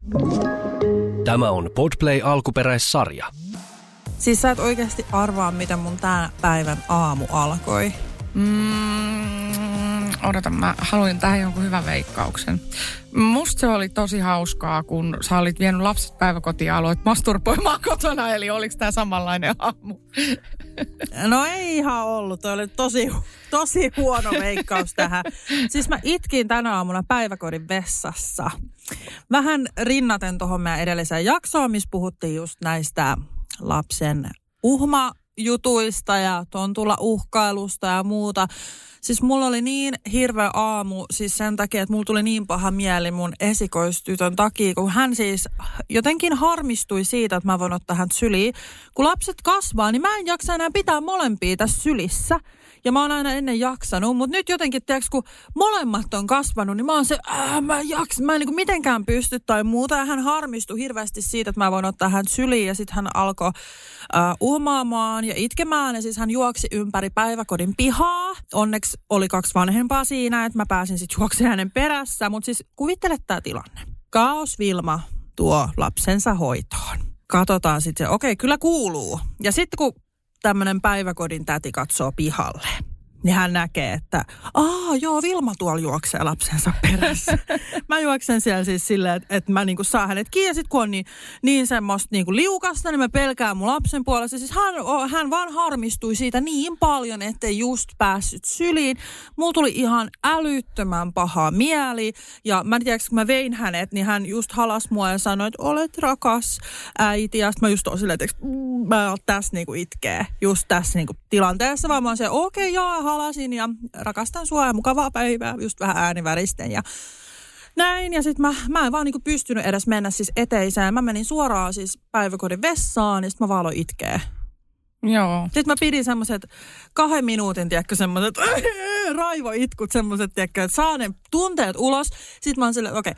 Tämä on Podplay alkuperäissarja. Siis sä et oikeasti arvaa, miten mun tämän päivän aamu alkoi. Odota, mä haluin tähän jonkun hyvän veikkauksen. Musta se oli tosi hauskaa, kun sä olit vienyt lapset päiväkotiin ja aloit masturboimaan kotona, eli oliko tää samanlainen aamu? No ei ihan ollut, toi oli tosi huono veikkaus tähän. Siis mä itkin tänä aamuna päiväkodin vessassa. Vähän rinnaten tuohon meidän edelliseen jaksoon, missä puhuttiin just näistä lapsen uhmajutuista ja tontulla uhkailusta ja muuta. Siis mulla oli niin hirveä aamu siis sen takia, että mulla tuli niin paha mieli mun esikoistytön takia, kun hän siis jotenkin harmistui siitä, että mä voin ottaa hän syliin. Kun lapset kasvaa, niin mä en jaksa enää pitää molempia tässä sylissä. Ja mä oon aina ennen jaksanut, mutta nyt jotenkin, tiedätkö, kun molemmat on kasvanut, niin mä oon se, mä en niin kuin mitenkään pysty tai muuta. Ja hän harmistui hirveästi siitä, että mä voin ottaa hän syliin ja sitten hän alkoi uhmaamaan ja itkemään. Ja siis hän juoksi ympäri päiväkodin pihaa. Onneksi oli 2 vanhempaa siinä, että mä pääsin sitten juoksemaan hänen perässä. Mutta siis kuvittele tää tilanne. Kaos Vilma tuo lapsensa hoitoon. Katsotaan sitten se, okei, kyllä kuuluu. Ja sitten kun tämmöinen päiväkodin täti katsoo pihalle, niin hän näkee, että Vilma tuolla juoksee lapsensa perässä. Mä juoksen siellä siis silleen, että mä niinku saan hänet kiinni. Ja sit kun on niin semmoista niinku liukasta, niin mä pelkään mun lapsen puolesta. Siis hän vaan harmistui siitä niin paljon, ettei just päässyt syliin. Mulla tuli ihan älyttömän paha mieli. Ja mä en tiedä, kun mä vein hänet, niin hän just halasi mua ja sanoi, että olet rakas äiti. Ja sit mä just oon silleen, että mä oon tässä niinku itkee. Just tässä niinku tilanteessa. Vaan mä oon se, okei, halasin ja rakastan sua ja mukavaa päivää, just vähän ääniväristen ja näin. Ja sitten mä en vaan niinku pystynyt edes mennä siis eteiseen. Mä menin suoraan siis päiväkodin vessaan ja sitten mä vaan aloin itkeä. Joo. Sitten mä pidin semmoiset 2 minuutin, tiedätkö, semmoiset raivoitkut, semmoiset, tiedätkö, että saa ne tunteet ulos. Sitten mä oon silleen, okei.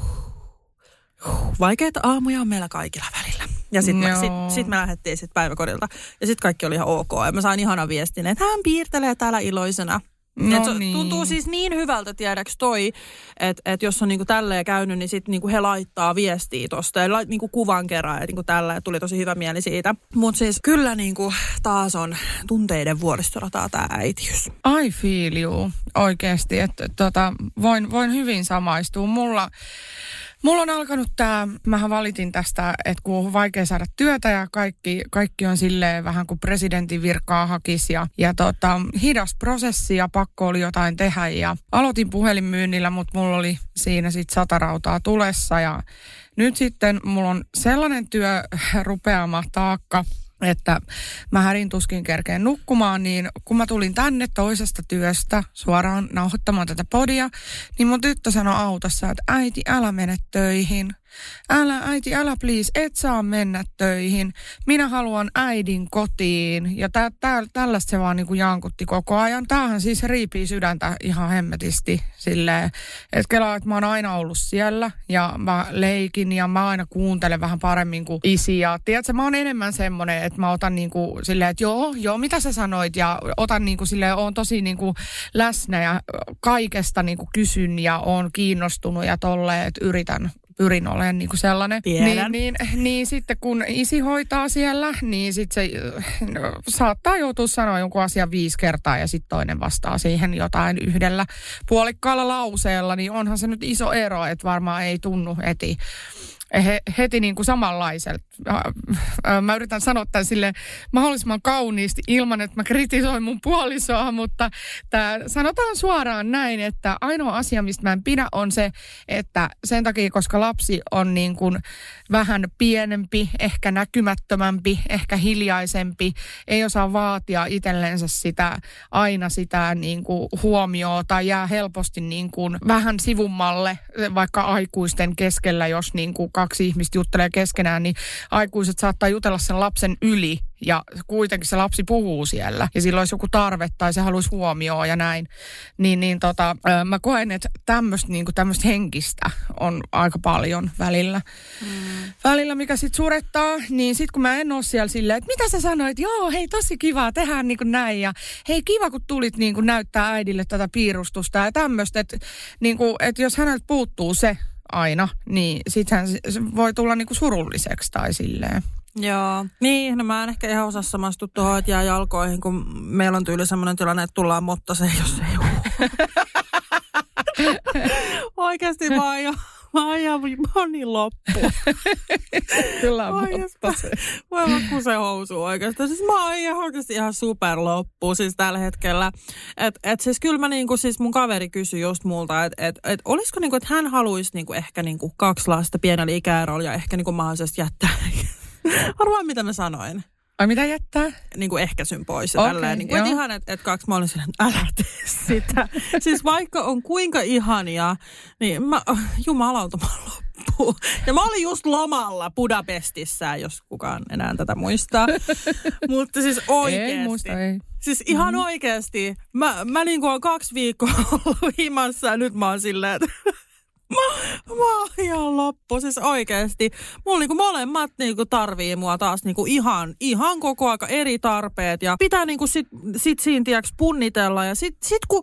Vaikeita aamuja on meillä kaikilla välillä. Ja sitten me lähdettiin sitten päiväkodilta. Ja sitten kaikki oli ihan ok. Ja mä sain ihanan viestin, että hän piirtelee täällä iloisena. No niin. Tuntuu siis niin hyvältä, tiedäks toi, että jos on niinku tälleen käynyt, niin sitten niinku he laittaa viestiä tosta. Ja niinku kuvan kerran, että niinku tällä. Ja tuli tosi hyvä mieli siitä. Mutta siis kyllä niinku taas on tunteiden vuoristorataa tää äitiys. I feel you. Oikeesti, että voin hyvin samaistua. Mulla on alkanut mähän valitin tästä, että kun on vaikea saada työtä ja kaikki on silleen vähän kuin presidentin virkaa hakisi ja hidas prosessi ja pakko oli jotain tehdä ja aloitin puhelinmyynnillä, mutta mulla oli siinä sitten 100 rautaa tulessa ja nyt sitten mulla on sellainen työ rupeama taakka, että mä härin tuskin kerkeen nukkumaan, niin kun mä tulin tänne toisesta työstä suoraan nauhoittamaan tätä podia, niin mun tyttö sanoi autossa, että äiti, älä mene töihin. Älä please, et saa mennä töihin. Minä haluan äidin kotiin. Ja tällaista se vaan niin kuin jankutti koko ajan. Tämähän siis riipii sydäntä ihan hemmetisti silleen, että kelaa, että mä oon aina ollut siellä ja mä leikin ja mä aina kuuntelen vähän paremmin kuin isi. Ja tiedätkö, mä oon enemmän semmoinen, että mä otan niin kuin silleen, että joo, mitä sä sanoit ja otan niin kuin silleen, oon tosi niin kuin läsnä ja kaikesta niin kuin kysyn ja oon kiinnostunut ja tolleen, että pyrin olemaan niin kuin sellainen. Niin sitten kun isi hoitaa siellä, niin sitten se saattaa joutua sanoa jonkun asian 5 kertaa ja sitten toinen vastaa siihen jotain yhdellä puolikkaalla lauseella, niin onhan se nyt iso ero, että varmaan ei tunnu heti niin kuin samanlaiselta. Mä yritän sanoa tämän silleen mahdollisimman kauniisti ilman, että mä kritisoin mun puolisoa, mutta sanotaan suoraan näin, että ainoa asia, mistä mä en pidä, on se, että sen takia, koska lapsi on niin kuin vähän pienempi, ehkä näkymättömämpi, ehkä hiljaisempi, ei osaa vaatia itsellensä aina sitä niin kuin huomioon tai jää helposti niin kuin vähän sivummalle, vaikka aikuisten keskellä, jos niin kuin 2 ihmistä juttelee keskenään, niin aikuiset saattaa jutella sen lapsen yli ja kuitenkin se lapsi puhuu siellä ja silloin olisi joku tarve tai se haluaisi huomioon ja näin. Mä koen, että tämmöistä henkistä on aika paljon välillä. Välillä, mikä sitten surettaa, niin sitten kun mä en ole siellä silleen, että mitä sä sanoit? Joo, hei, tosi kiva, tehdään niin kuin näin ja hei, kiva kun tulit niin kuin näyttää äidille tätä piirustusta ja tämmöistä, että niin kuin, että jos häneltä puuttuu se aina, niin sittenhän se voi tulla niinku surulliseksi tai silleen. Joo. Niin, no mä en ehkä ihan osaa samastua tuohon, että jää jalkoihin, kun meillä on tyyli semmoinen tilanne, että tullaan mottaseen, jos ei ole. Oikeasti mä oon niin loppu. Tullaan mottaseen. Mä oon kuseen housuun oikeastaan. Siis mä oon oikeasti ihan super loppu siis tällä hetkellä. Et siis kyllä mä niinku, siis mun kaveri kysyi just multa, että olisiko niinku, että hän haluaisi niinku ehkä niinku 2 lasta pienellä ikäerolla ja ehkä niinku mahdollisesti jättää. Arvaa, mitä mä sanoin. Ai mitä jättää? Niin kuin ehkäisyn pois ja tälleen. Niin kuin, että ihan, että 2 mä olin silleen, älä tee sitä. Siis vaikka on kuinka ihania, niin jumalauta mä loppuun. Ja mä olin just lomalla Budapestissa, jos kukaan enää tätä muistaa. Mutta siis oikeasti. Ei muista, ei. Siis ihan oikeasti. Mä niin kuin olen 2 viikkoa ollut himassa ja nyt mä oon silleen, että mä oon ihan loppu, siis oikeesti. Mulla niinku molemmat niinku tarvii mua taas niinku ihan koko aika eri tarpeet. Ja pitää niinku sit siinä tiiäks punnitella. Ja sit kun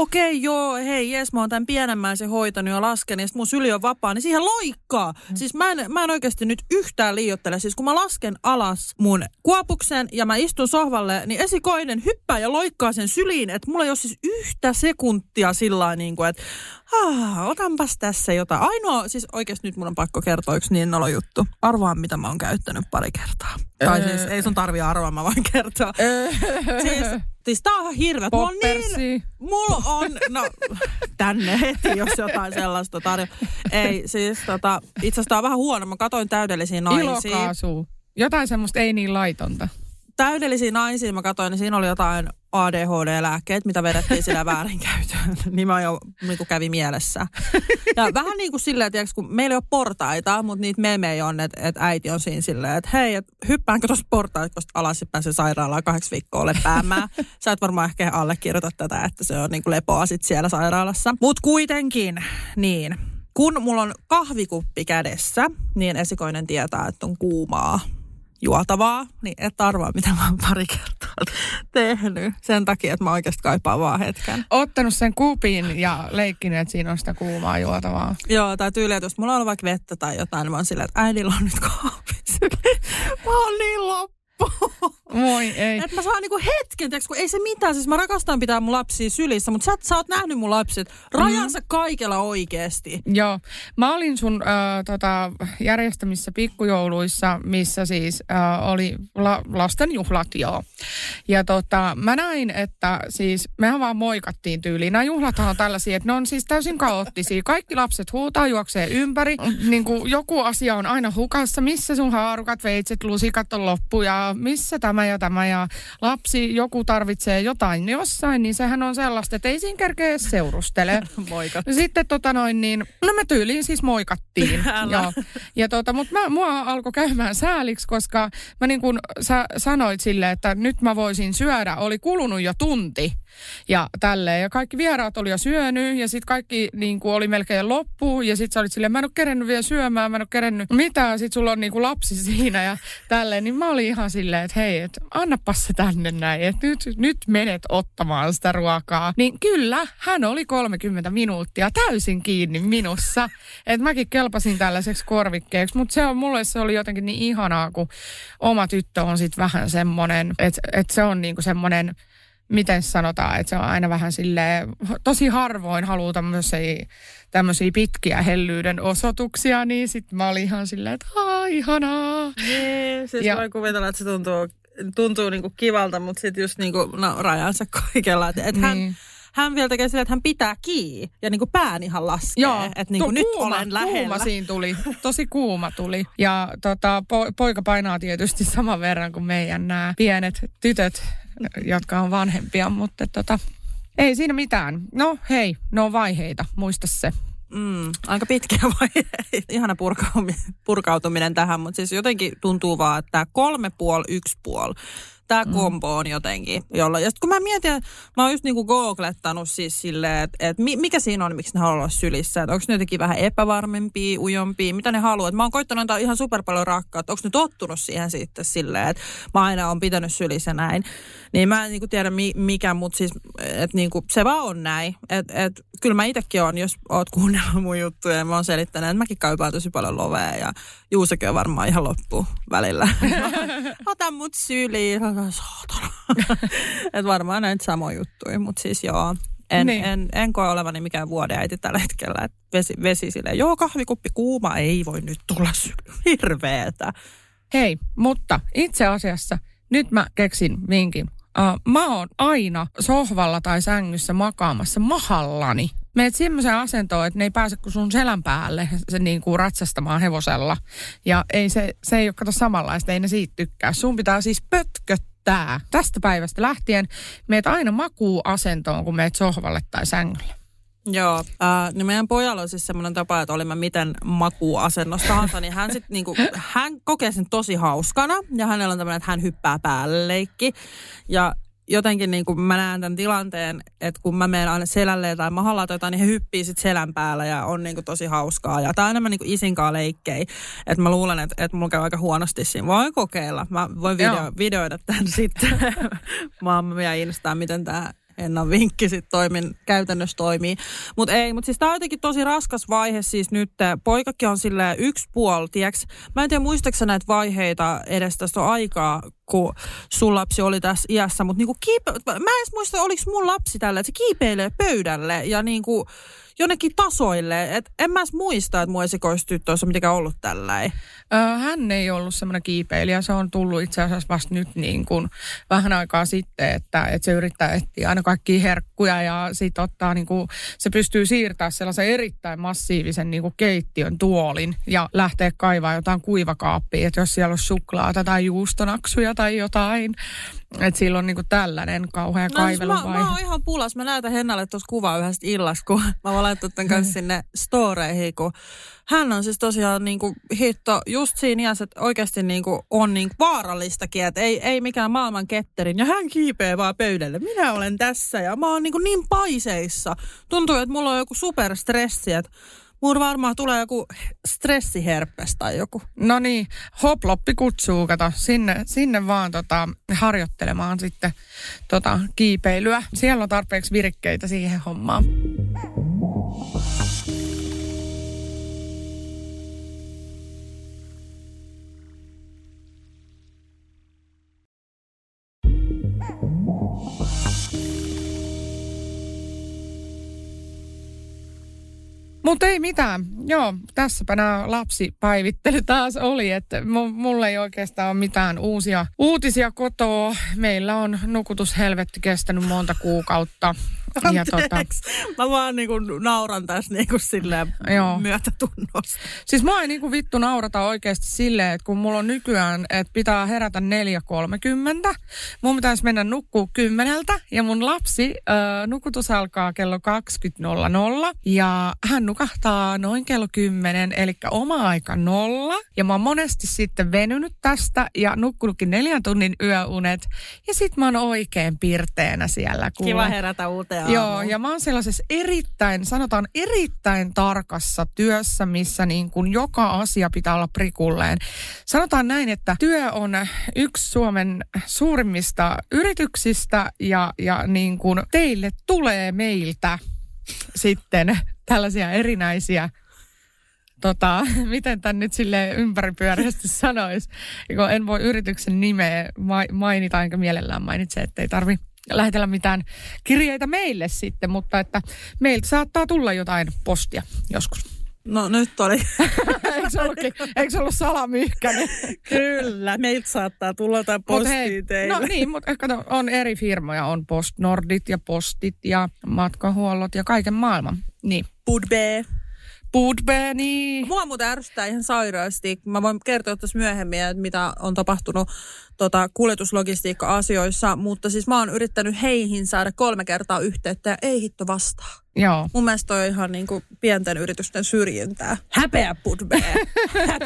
hei jes, mä oon tän pienemmäisen hoitanut ja lasken, ja sit mun syli on vapaa, niin siihen loikkaa. Siis mä en oikeesti nyt yhtään liioittele. Siis kun mä lasken alas mun kuopuksen ja mä istun sohvalle, niin esikoinen hyppää ja loikkaa sen syliin. Että mulla ei ole siis yhtä sekuntia sillä niinku, että otanpas tässä jotain. Ainoa, siis oikeasti nyt mun on pakko kertoa yksi niin nolo juttu. Arvaa, mitä mä oon käyttänyt pari kertaa. Tai siis ei sun tarvii arvaa, mä voin kertoa. Siis tää on ihan hirveä. Mulla on, no tänne heti, jos jotain sellaista tarjoaa. Ei, siis itse asiassa tää on vähän huono. Mä katsoin Täydellisiä naisia. Ilokaasu. Jotain semmoista ei niin laitonta. Täydellisiä naisia mä katsoin, niin siinä oli jotain ADHD-lääkkeet, mitä vedettiin sillä väärinkäytöön. Niin mä jo niin kuin kävi mielessä. Ja vähän niin kuin silleen, tiiäks, kun meillä ei ole portaita, mutta niitä meemejä on, että äiti on siinä silleen, että hei, hyppäänkö tuosta portaikosta alas ja pääsen sairaalaan 8 viikkoa lepäämään. Sä et varmaan ehkä allekirjoita tätä, että se on niin kuin lepoa sit siellä sairaalassa. Mut kuitenkin, niin. Kun mulla on kahvikuppi kädessä, niin esikoinen tietää, että on kuumaa juotavaa, niin et arvaa, mitä mä oon pari kertaa tehnyt. Sen takia, että mä oikeasti kaipaan vaan hetken. Ottanut sen kupin ja leikkinyt, että siinä on sitä kuumaa juotavaa. Joo, tai tyyliä, että jos mulla on vaikka vettä tai jotain, niin mä oon silleen, että äidillä on nyt kahvi. Mä oon niin loppu. Moi, ei. Että mä saan niinku hetken, tiiäks, kun ei se mitään. Siis mä rakastan pitää mun lapsia sylissä, mutta sä oot nähnyt mun lapset rajansa kaikella oikeesti. Joo. Mä olin sun järjestämissä pikkujouluissa, missä siis oli lastenjuhlat, joo. Ja mä näin, että siis mehän vaan moikattiin tyyliin. Nämä juhlathan on tällaisia, että ne on siis täysin kaoottisia. Kaikki lapset huutaa, juoksee ympäri. Niin kuin joku asia on aina hukassa. Missä sun haarukat, veitset, lusikat on loppu ja missä tämä ja lapsi, joku tarvitsee jotain jossain, niin sehän on sellaista, että ei siinä kerkeä seurustele. Sitten no me tyyliin siis moikattiin. Joo. Ja mutta mua alkoi käymään sääliksi, koska mä niin kuin sä sanoit silleen, että nyt mä voisin syödä, oli kulunut jo tunti. Ja tälleen. Ja kaikki vieraat oli jo syönyt ja sitten kaikki niin kuin oli melkein loppu. Ja sitten sä olit silleen, mä en ole kerennyt vielä syömään, mä en ole kerennyt mitään. Sitten sulla on niin kuin lapsi siinä ja tälleen. Niin mä olin ihan silleen, että hei, että annapas se tänne näin. Että nyt menet ottamaan sitä ruokaa. Niin kyllä, hän oli 30 minuuttia täysin kiinni minussa. Että mäkin kelpasin tällaiseksi korvikkeeksi. Mutta mulle se oli jotenkin niin ihanaa, kun oma tyttö on sitten vähän semmoinen, että se on niin kuin semmoinen, miten sanotaan, että se on aina vähän silleen, tosi harvoin haluaa tämmöisiä pitkiä hellyyden osoituksia, niin sitten mä olin ihan silleen, että ihanaa. Niin, siis voi kuvitella, että se tuntuu niinku kivalta, mutta sitten just niinku, rajansa kaikella. Että niin. Hän vielä tekee silleen, että hän pitää kiinni ja niinku pään ihan laskee. Joo, että niinku nyt olen lähellä. Kuuma siinä tuli, tosi kuuma tuli. Ja poika painaa tietysti saman verran kuin meidän nämä pienet tytöt, jotka on vanhempia, mutta ei siinä mitään. No hei, ne on vaiheita, muista se. Aika pitkiä vaiheita. Ihana purkautuminen tähän, mutta siis jotenkin tuntuu vaan, että 3,5, 1,5. Tämä kombo on jotenkin, jolla... Ja sitten kun mä mietin, mä oon just niinku googlettanut siis silleen, että mikä siinä on, miksi ne haluaa olla sylissä. Että onko ne jotenkin vähän epävarmempia, ujompia, mitä ne haluaa. Mä oon koittanut antaa ihan super paljon rakkautta. Onko ne tottunut siihen sitten silleen, että mä aina oon pitänyt sylissä näin. Niin mä en niinku tiedä mikä, mutta siis, että niinku, se vaan on näin. Että kyllä mä itsekin oon, jos oot kuunnellut mun juttuja, ja mä oon selittänyt, että mäkin kaipaan tosi paljon lovea, ja Juusekin on varmaan ihan loppu välillä. Ota mut syliin. Saatana. Että varmaan näitä samoja juttuja, mutta siis joo. En koe olevani mikään vuodeäiti tällä hetkellä. Et vesi silleen, joo, kahvikuppi kuuma, ei voi nyt tulla hirveetä. Hei, mutta itse asiassa nyt mä keksin vinkin. Mä oon aina sohvalla tai sängyssä makaamassa mahallani. Meet semmoiseen asentoon, että ne ei pääse kuin sun selän päälle se niin kuin ratsastamaan hevosella. Ja ei se ei ole kato samanlaista, ei ne siitä tykkää. Sun pitää siis pötköttää. Tästä päivästä lähtien meet aina makuuasentoon, kun meet sohvalle tai sängylle. Joo, niin meidän pojalla on siis semmoinen tapa, että olimme miten makuuasennossa tahansa, niin hän sitten niinku, hän kokee sen tosi hauskana ja hänellä on tämmöinen, että hän hyppää päälle leikki. Ja jotenkin niin kuin mä näen tämän tilanteen, että kun mä menen aina selälle tai mahalla tai jotain, niin he hyppii sitten selän päällä ja on niin kuin tosi hauskaa. Ja tää on enemmän niin kuin isinkaan leikkejä. Että mä luulen, että mulla käy aika huonosti siinä. Voin kokeilla. Mä voin videoida tämän sitten maailman ja Instaan, miten tää Hennan vinkki sitten käytännössä toimii. Mutta siis tää on jotenkin tosi raskas vaihe siis nyt. Poikakin on silleen 1,5, tiiäks. Mä en tiedä muistaaksä näitä vaiheita edes tästä aikaa, kun sun lapsi oli tässä iässä. Mutta niinku mä en edes muista, oliko mun lapsi tällä, että se kiipeilee pöydälle ja niinku jonnekin tasoille. Et en mä edes muista, että mun esikoistyttö olisi mitenkään ollut tälläin. Hän ei ollut semmoinen kiipeilijä. Se on tullut itse asiassa vasta nyt niin kuin vähän aikaa sitten, että se yrittää etsiä aina kaikkia herkkuja ja sitten ottaa niin kuin, se pystyy siirtämään sellaisen erittäin massiivisen niin kuin keittiön tuolin ja lähtee kaivaa jotain kuivakaappia, että jos siellä on suklaata tai juustonaksuja tai jotain. Että sillä on niinku tällainen kauhea kaiveluvaihe. Mä oon ihan pulas. Mä näytän Hennalle tuossa kuvaa yhdestä illasta, kun mä voin laittaa tämän kanssa sinne storeihin, kun hän on siis tosiaan niinku hitto just siinä iässä, että oikeasti niinku on niinku vaarallistakin, että ei mikään maailman ketterin. Ja hän kiipee vaan pöydälle. Minä olen tässä ja mä oon niinku niin paiseissa. Tuntuu, että mulla on joku superstressi, että mulla varmaan tulee joku stressiherpes tai joku. No niin, Hoploppi kutsuu, kato, sinne vaan harjoittelemaan sitten kiipeilyä. Siellä on tarpeeksi virikkeitä siihen hommaan. Mutta ei mitään. Joo, tässäpä nämä lapsipäivittely taas oli, että mulla ei oikeastaan ole mitään uusia uutisia kotoa. Meillä on nukutushelvetti kestänyt monta kuukautta. Anteeksi. Mä vaan niinku nauran tässä niinku silleen myötätunnosta. Siis mä en niinku vittu naurata oikeasti silleen, että kun mulla on nykyään, että pitää herätä 4:30. Mun pitäisi mennä nukkuu 10 ja mun lapsi nukutus alkaa kello 20:00 ja hän nukahtaa noin kello 10, eli oma aika 0. Ja mä oon monesti sitten venynyt tästä ja nukkunutkin 4 tunnin yöunet ja sit mä oon oikein pirteänä siellä. Kiva herätä uuteen. Joo, ja mä oon sellaisessa erittäin tarkassa työssä, missä niin kuin joka asia pitää olla prikulleen. Sanotaan näin, että työ on yksi Suomen suurimmista yrityksistä ja niin kuin teille tulee meiltä sitten tällaisia erinäisiä miten tän nyt silleen ympäripyöreästi sanoisi. En voi yrityksen nimeä mainita, enkä mielellään mainitse, ettei tarvi lähetellä mitään kirjeitä meille sitten, mutta että meiltä saattaa tulla jotain postia joskus. No nyt oli. Eikö ollut salamyhkäinen? Kyllä, meiltä saattaa tulla jotain postia teille. No niin, mutta kato, on eri firmoja, on Postnordit ja Postit ja matkahuollot ja kaiken maailman. Niin. Budbe, niin. Mua muuten ärsyttää ihan sairaasti. Mä voin kertoa tässä myöhemmin, että mitä on tapahtunut kuljetuslogistiikka-asioissa, mutta siis mä oon yrittänyt heihin saada 3 kertaa yhteyttä ja ei hitto vastaa. Joo. Mun mielestä toi on ihan niin kuin pienten yritysten syrjintää. Häpeä, Budbe. Häpeä.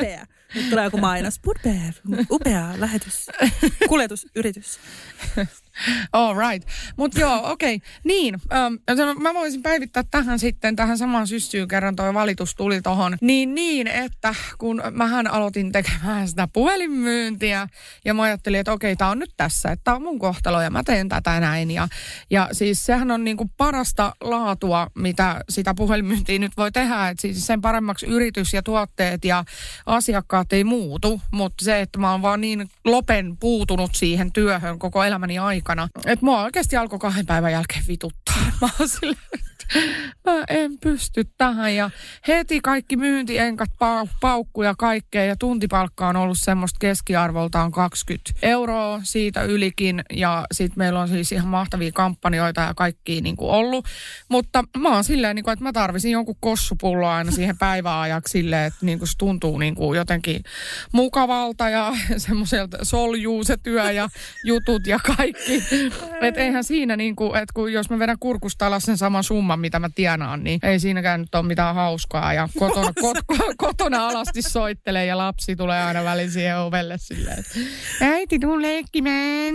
Nyt tulee joku mainos. Budbear, upea lähetys, kuljetusyritys. All right. Mutta joo, okei. Niin, mä voisin päivittää tähän samaan syssyyn kerran toi valitus tuli tohon. Niin, että kun mähän aloitin tekemään sitä puhelinmyyntiä ja mä ajattelin, että okei, tää on nyt tässä, että tää on mun kohtalo ja mä teen tätä näin. Ja siis sehän on niinku parasta laatua, mitä sitä puhelinmyyntiä nyt voi tehdä, että siis sen paremmaksi yritys ja tuotteet ja asiakkaat ei muutu, mutta se, että mä oon vaan niin lopen puutunut siihen työhön koko elämäni aikana, että mua oikeasti alkoi 2 päivän jälkeen vituttaa. Mä oon silleen, mä en pysty tähän ja heti kaikki myyntienkät, paukku ja kaikkea ja tuntipalkka on ollut semmoista keskiarvoltaan 20 €, siitä ylikin ja sit meillä on siis ihan mahtavia kampanjoita ja kaikkia niinku ollut, mutta mä oon silleen niinku, että mä tarvisin jonkun kossupulloa aina siihen päiväajaksi silleen, että niinku se tuntuu niinku jotenkin mukavalta ja semmoiselta soljuu se työ ja jutut ja kaikki, että eihän siinä niinku, että kun jos mä vedän kurkusta alas sen saman summan, mitä mä tienaan, niin ei siinäkään nyt ole mitään hauskaa. Ja kotona alasti soittelee ja lapsi tulee aina väliin siihen ovelle silleen, että äiti, tuu leikkimään.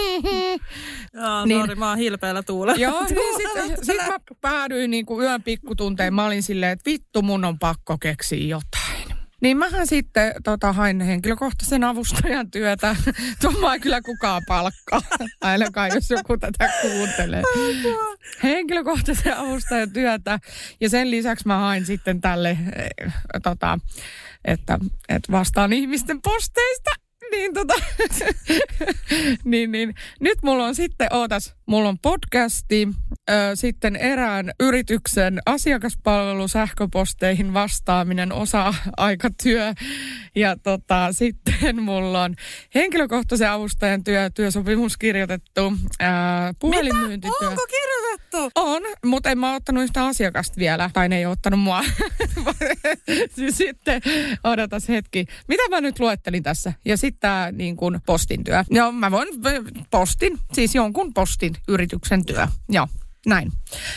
Mä oon hilpeällä tuulella. Joo, niin sit mä päädyin niinku yön pikkutunteen. Mä olin silleen, että vittu, mun on pakko keksiä jotain. Niin mähän sitten hain henkilökohtaisen avustajan työtä. Tuolla ei kyllä kukaan palkkaa, ainakaan jos joku tätä kuuntelee. Henkilökohtaisen avustajan työtä ja sen lisäksi mä hain sitten tälle, että vastaan ihmisten posteista. Niin. Nyt mulla on sitten, mulla on podcasti, sitten erään yrityksen asiakaspalvelu sähköposteihin vastaaminen, osa-aikatyö ja sitten mulla on henkilökohtaisen avustajan työsopimus kirjoitettu, puhelinmyyntityö. Mitä? Onko kirjoitettu? On, mutta en mä ottanut yhtä asiakasta vielä, tai ne ei ottanut mua. Sitten odotas hetki. Mitä mä nyt luettelin tässä? Ja sitten tämä niin kuin postin työ. Joo, mä voin siis jonkun postin yrityksen työ. Joo, näin.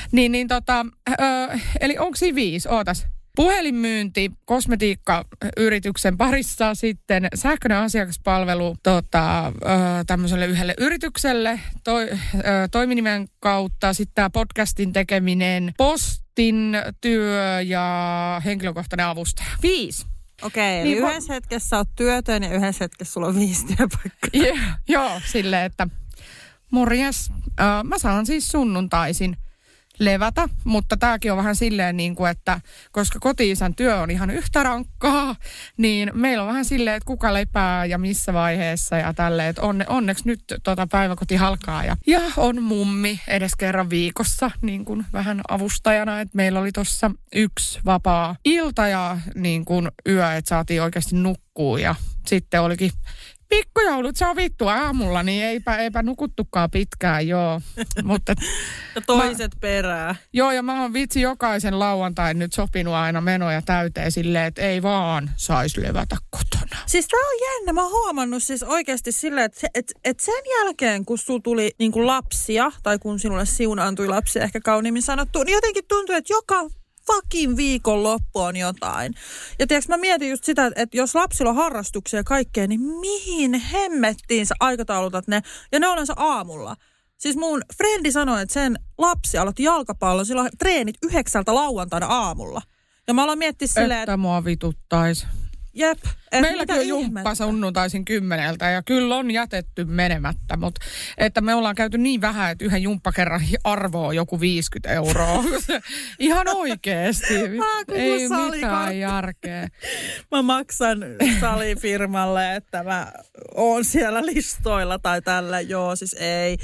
Eli onko siinä 5? Ootas. Puhelinmyynti, kosmetiikkayrityksen parissa, sitten sähköinen asiakaspalvelu tämmöiselle yhdelle yritykselle toiminimen kautta, sitten tämä podcastin tekeminen, postin työ ja henkilökohtainen avustaja. 5. Okei, eli niin yhdessä hetkessä olet työtön ja yhdessä hetkessä sulla on 5 työpaikkaa. Joo, silleen, että morjes. Mä saan siis sunnuntaisin levätä, mutta tämäkin on vähän silleen niin kuin, että koska koti-isän työ on ihan yhtä rankkaa, niin meillä on vähän silleen, että kuka lepää ja missä vaiheessa ja tälleen, että onneksi nyt päiväkoti halkaa ja on mummi edes kerran viikossa niin kuin vähän avustajana, että meillä oli tuossa 1 vapaa ilta ja niin kuin yö, että saatiin oikeasti nukkua ja sitten olikin pikkujoulut sovittu aamulla, niin eipä nukuttukaan pitkään, joo. Mutta ja toiset perää. Joo, ja mä oon vitsi jokaisen lauantain nyt sopinut aina menoja täyteen silleen, että ei vaan saisi levätä kotona. Siis tää on jännä. Mä oon huomannut siis oikeasti silleen, että sen jälkeen, kun sulla tuli niinku lapsia, tai kun sinulle siunaantui lapsia ehkä kauniimmin sanottu, niin jotenkin tuntuu, että joka fucking viikonloppu on jotain. Ja tiedätkö, mä mietin just sitä, että jos lapsilla on harrastuksia ja kaikkea, niin mihin hemmettiin sä aikataulutat ne? Ja ne on yleensä aamulla. Siis mun frendi sanoi, että sen lapsi aloitti jalkapallon, sillä on treenit 9 lauantaina aamulla. Ja mä aloin miettiä silleen, että mua vituttaisi. Jep. Meilläkin on jumppa sunnuntaisin 10 ja kyllä on jätetty menemättä, mutta että me ollaan käyty niin vähän, että yhden jumppakerran arvo on joku 50 €. Ihan oikeesti. Ei mitään järkeä. Mä maksan salifirmalle, että mä oon siellä listoilla tai tällä. Joo, siis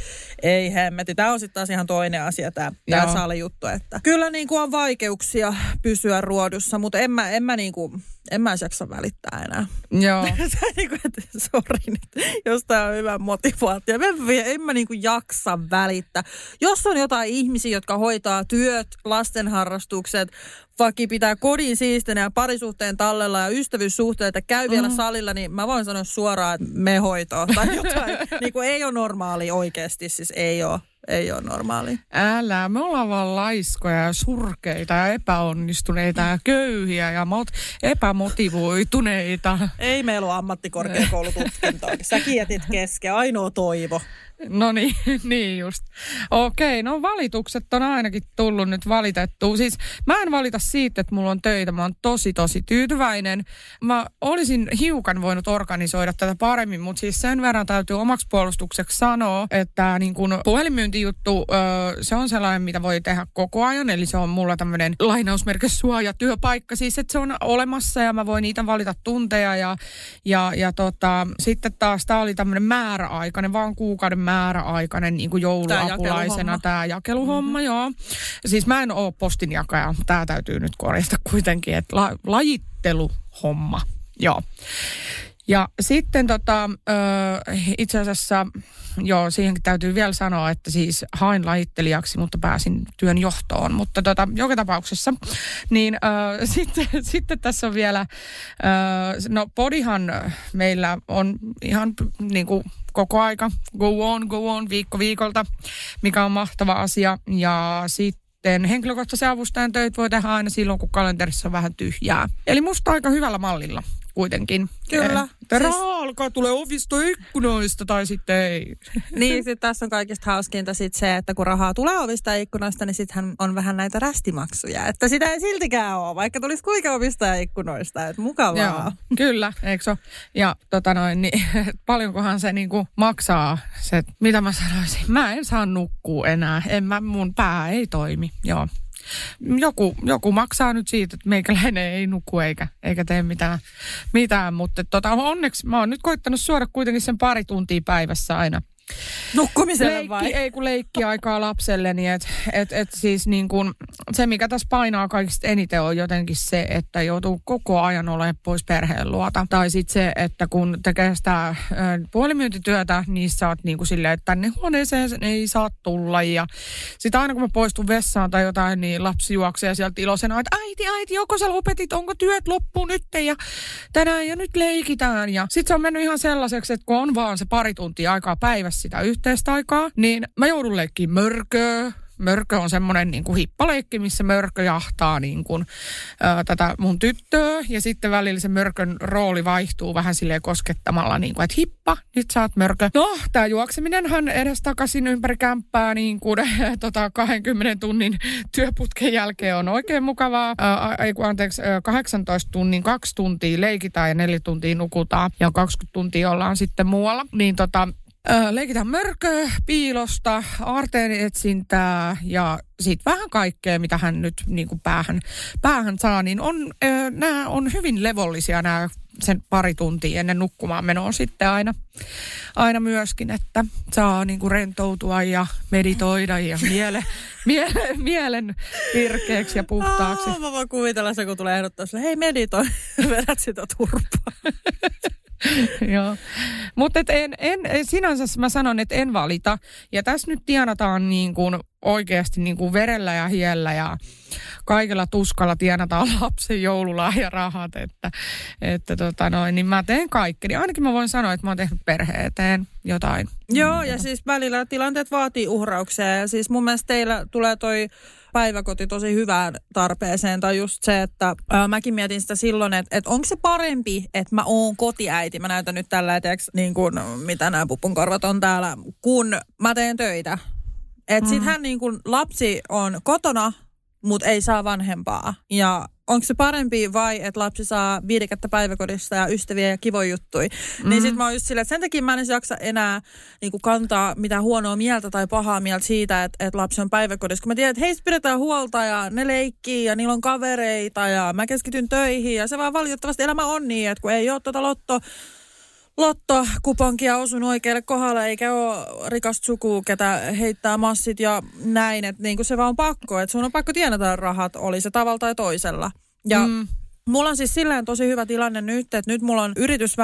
ei hemmetti. Tää on sitten taas ihan toinen asia, tää salijuttu. Että kyllä niinku on vaikeuksia pysyä ruodussa, mutta en mä jaksa välittää enää. Joo. Sori nyt, jos tää on hyvä motivaatio. En mä jaksa välittää. Jos on jotain ihmisiä, jotka hoitaa työt, lastenharrastukset, pitää kodin siistinä ja parisuhteen tallella ja ystävyyssuhteita, käy vielä salilla, niin mä voin sanoa suoraan, että me hoitoa tai jotain. Ei ole normaali oikeasti, siis ei ole. ei ole normaalia? Älä, me ollaan vaan laiskoja ja surkeita ja epäonnistuneita ja köyhiä ja epämotivoituneita. Ei meillä ole ammattikorkeakoulututkintoa. Säkin jätit kesken, ainoa toivo. No niin just. Okei, no valitukset on ainakin tullut nyt valitettua. Siis mä en valita siitä, että mulla on töitä. Mä oon tosi tyytyväinen. Mä olisin hiukan voinut organisoida tätä paremmin, mutta siis sen verran täytyy omaksi puolustukseksi sanoa, että niin kun puhelinmyyntijuttu, se on sellainen, mitä voi tehdä koko ajan. Eli se on mulla tämmöinen lainausmerkki suojatyöpaikka. Siis, että se on olemassa ja mä voin niitä valita tunteja. Ja sitten taas tää oli tämmöinen määräaikainen, vaan kuukauden määräaikainen niin kuin jouluapulaisena tämä jakeluhomma, joo. Siis mä en ole postinjakaja, tämä täytyy nyt korjata kuitenkin, että lajitteluhomma, joo. Ja sitten itse asiassa, joo, siihenkin täytyy vielä sanoa, että siis hain lajittelijaksi, mutta pääsin työn johtoon. Mutta joka tapauksessa, niin sitten tässä on vielä, no podihan meillä on ihan niin kuin koko aika, go on, viikko viikolta, mikä on mahtava asia. Ja sitten henkilökohtaisen avustajan töitä voi tehdä aina silloin, kun kalenterissa on vähän tyhjää. Eli musta aika hyvällä mallilla kuitenkin. Kyllä. Rahaa alkaa tulee ovista ikkunoista tai sitten ei. Niin, sitten tässä on kaikista hauskinta sit se, että kun rahaa tulee ovista ikkunoista, niin sittenhän on vähän näitä rästimaksuja. Että sitä ei siltikään ole, vaikka tulisi kuinka ovista ja ikkunoista. Että mukavaa. Joo, kyllä, eikö se ole? Ja niin, paljonkohan se niinku maksaa se, mitä mä sanoisin. Mä en saa nukkua enää. Mun pää ei toimi, joo. Joku maksaa nyt siitä, että meikäläinen ei nuku eikä tee mitään, mutta onneksi mä oon nyt koittanut suoda kuitenkin sen 2 tuntia päivässä aina. Nukkumiselle vai? Ei kun leikkiaikaa lapselleni, että siis niin kuin se mikä tässä painaa kaikista eniten on jotenkin se, että joutuu koko ajan olemaan pois perheen luota. Tai sitten se, että kun tekee sitä puhelinmyyntityötä, niin sä oot niin kuin silleen, että tänne huoneeseen ei saa tulla. Ja sitten aina kun mä poistun vessaan tai jotain, niin lapsi juoksee sieltä iloisena, että äiti, joko sä lopetit, onko työt loppu nyt ja tänään ja nyt leikitään. Ja sitten se on mennyt ihan sellaiseksi, että kun on vaan se 2 tuntia aikaa päivässä sitä yhteistä aikaa, niin mä joudun leikkiin mörköä. Mörkö on semmoinen niin kuin hippaleikki, missä mörkö jahtaa niin kuin, tätä mun tyttöä. Ja sitten välillä se mörkön rooli vaihtuu vähän silleen koskettamalla, niin kuin, että hippa, nyt sä oot mörkö. No, tää juokseminenhan edestakaisin ympäri kämppää niin kuin 20 tunnin työputken jälkeen on oikein mukavaa. 18 tunnin 2 tuntia leikitään ja 4 tuntia nukutaan ja 20 tuntia ollaan sitten muualla. Niin leikitään mörköä, piilosta, aarteen etsintää ja sitten vähän kaikkea, mitä hän nyt niin kuin päähän saa, niin nämä on hyvin levollisia nämä sen 2 tuntia ennen nukkumaan menoa sitten aina myöskin, että saa niin kuin rentoutua ja meditoida ja mielen virkeäksi ja puhtaaksi. Mä voin kuvitella se, kun tulee ehdottaa sille, hei meditoi, vedät sitä turpaa. Joo, mutta sinänsä mä sanon, että en valita. Ja tässä nyt tienataan niin kuin oikeasti niin kuin verellä ja hiellä ja kaikella tuskalla tienataan lapsen joululahjarahat, niin mä teen kaikkeni. Ainakin mä voin sanoa, että mä oon tehnyt perheen eteen jotain. Joo, ja siis välillä tilanteet vaatii uhrauksia. Ja siis mun mielestä teillä tulee toi päiväkoti tosi hyvään tarpeeseen. Tai just se, että mäkin mietin sitä silloin, että onko se parempi, että mä oon kotiäiti. Mä näytän nyt tällä eteeksi, niin kuin mitä nämä pupunkorvat on täällä, kun mä teen töitä. Että sittenhän niin kuin lapsi on kotona, mutta ei saa vanhempaa. Ja onko se parempi vai, että lapsi saa 5 päiväkodista ja ystäviä ja kivoja juttuja. Niin sit mä oon just silleen, että sen takia mä en jaksa enää niin kuin kantaa mitään huonoa mieltä tai pahaa mieltä siitä, että lapsi on päiväkodissa. Kun mä tiedän, että heistä pidetään huolta ja ne leikkii ja niillä on kavereita ja mä keskityn töihin. Ja se vaan valitettavasti elämä on niin, että kun ei ole lottokuponkia osunut oikealle kohdalle, eikä ole rikasta sukua, ketä heittää massit ja näin, että niin kuin se vaan on pakko, että sun on pakko tienata rahat, oli se tavalla tai toisella. Ja mulla on siis silleen tosi hyvä tilanne nyt, että nyt mulla on yritys vähän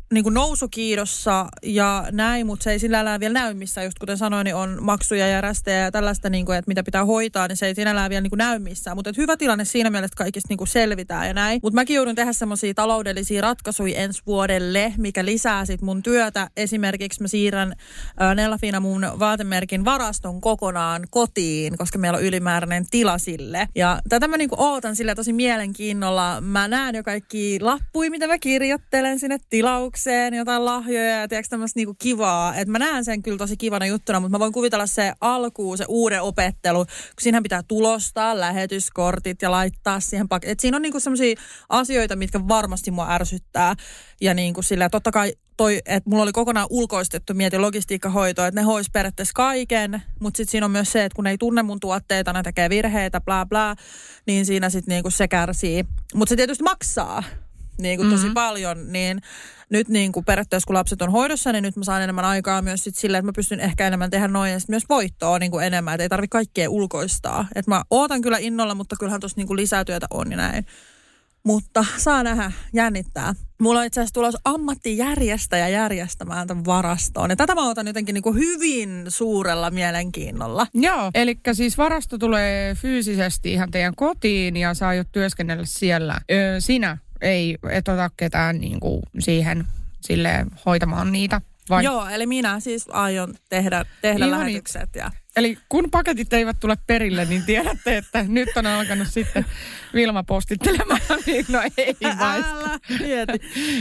niinku nousukiidossa ja näin, mutta se ei sinällään vielä näy missään. Just kuten sanoin, niin on maksuja ja rästejä ja tällaista, niinku, että mitä pitää hoitaa, niin se ei sinällään vielä niinku näy missään. Mutta hyvä tilanne siinä mielessä, että kaikista niinku selvitään ja näin. Mutta mäkin joudun tehdä semmoisia taloudellisia ratkaisuja ensi vuodelle, mikä lisää sit mun työtä. Esimerkiksi mä siirrän Nellafina mun vaatemerkin varaston kokonaan kotiin, koska meillä on ylimääräinen tila sille. Ja tätä mä niinku ootan sille tosi mielenkiinnolla. Mä näen jo kaikki lappuja, mitä mä kirjoittelen sinne tilaukseen, jotain lahjoja ja tiedätkö tämmöistä niinku kivaa. Että mä näen sen kyllä tosi kivana juttuna, mutta mä voin kuvitella se alkuun, se uuden opettelu, kun siinähän pitää tulostaa lähetyskortit ja laittaa siihen että siinä on niinku semmoisia asioita, mitkä varmasti mua ärsyttää. Ja niinku sillä totta kai että mulla oli kokonaan ulkoistettu logistiikkahoito, että ne hois periaatteessa kaiken, mutta sitten siinä on myös se, että kun ne ei tunne mun tuotteita, ne tekee virheitä, bla bla, niin siinä sitten niinku se kärsii. Mutta se tietysti maksaa niinku tosi paljon, niin nyt niinku periaatteessa kun lapset on hoidossa, niin nyt mä saan enemmän aikaa myös sit silleen, että mä pystyn ehkä enemmän tehdä noin ja sitten myös voittoa niinku enemmän, että ei tarvitse kaikkea ulkoistaa. Että mä ootan kyllä innolla, mutta kyllähän tuossa niinku lisätyötä on ja näin. Mutta saa nähdä, jännittää. Mulla on itse asiassa tulossa ammattijärjestäjä järjestämään tämän varastoon. Ja tätä mä otan jotenkin niin kuin hyvin suurella mielenkiinnolla. Joo, eli siis varasto tulee fyysisesti ihan teidän kotiin ja saa jo työskennellä siellä. Sinä et ota ketään niin kuin siihen silleen hoitamaan niitä. Vai? Joo, eli minä siis aion tehdä lähetykset. Ja... Eli kun paketit eivät tule perille, niin tiedätte, että nyt on alkanut sitten Vilma postittelemaan. No ei vaista. Älä mieti.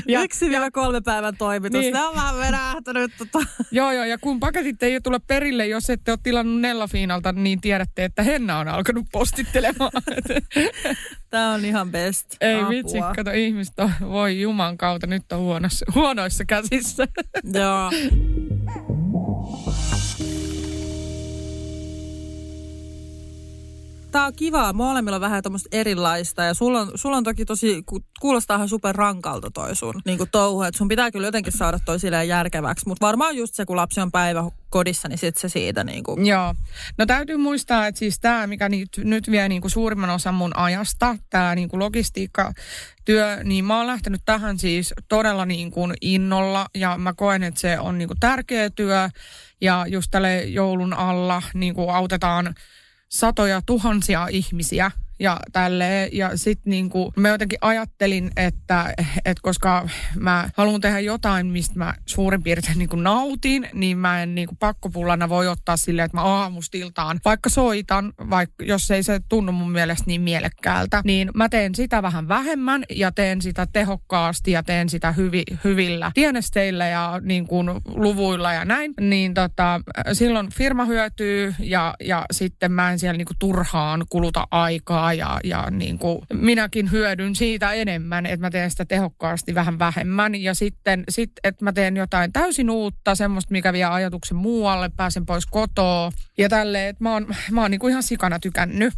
1-3 päivän toimitus. Niin. Ne on vähän venähtänyt. Joo, ja kun paketit ei tule perille, jos ette ole tilannut Nellafinalta, niin tiedätte, että Henna on alkanut postittelemaan. Tämä on ihan best. Ei vitsi, kato ihmistä, voi juman kautta, nyt on huonoissa käsissä. Joo. Tää on kivaa. Molemmilla on vähän tämmöistä erilaista ja sulla on toki tosi, kuulostaa ihan super rankalta toi sun niin kuin touhu, että sun pitää kyllä jotenkin saada toi silleen järkeväksi, mutta varmaan just se, kun lapsi on päiväkodissa, niin sit se siitä niin kuin. Joo. No täytyy muistaa, että siis tää, mikä nyt vie niin kuin suurimman osan mun ajasta, tää niin kuin logistiikkatyö, niin mä oon lähtenyt tähän siis todella niin kuin innolla ja mä koen, että se on niin kuin tärkeä työ ja just tälle joulun alla niin kuin autetaan satoja tuhansia ihmisiä ja tälleen. Ja sitten niinku mä jotenkin ajattelin, että koska mä haluan tehdä jotain, mistä mä suurin piirtein niinku nautin, niin mä en niinku pakkopullana voi ottaa silleen, että mä aamusta iltaan vaikka soitan, vaikka jos ei se tunnu mun mielestä niin mielekkäältä, niin mä teen sitä vähän vähemmän ja teen sitä tehokkaasti ja teen sitä hyvillä tienesteillä ja niinku luvuilla ja näin. Niin silloin firma hyötyy ja sitten mä en siellä niinku turhaan kuluta aikaa ja niin kuin minäkin hyödyn siitä enemmän, että mä teen sitä tehokkaasti vähän vähemmän. Ja sitten että mä teen jotain täysin uutta, semmoista, mikä vie ajatuksen muualle, pääsen pois kotoa. Ja tälleen, että mä oon niin kuin ihan sikana tykännyt.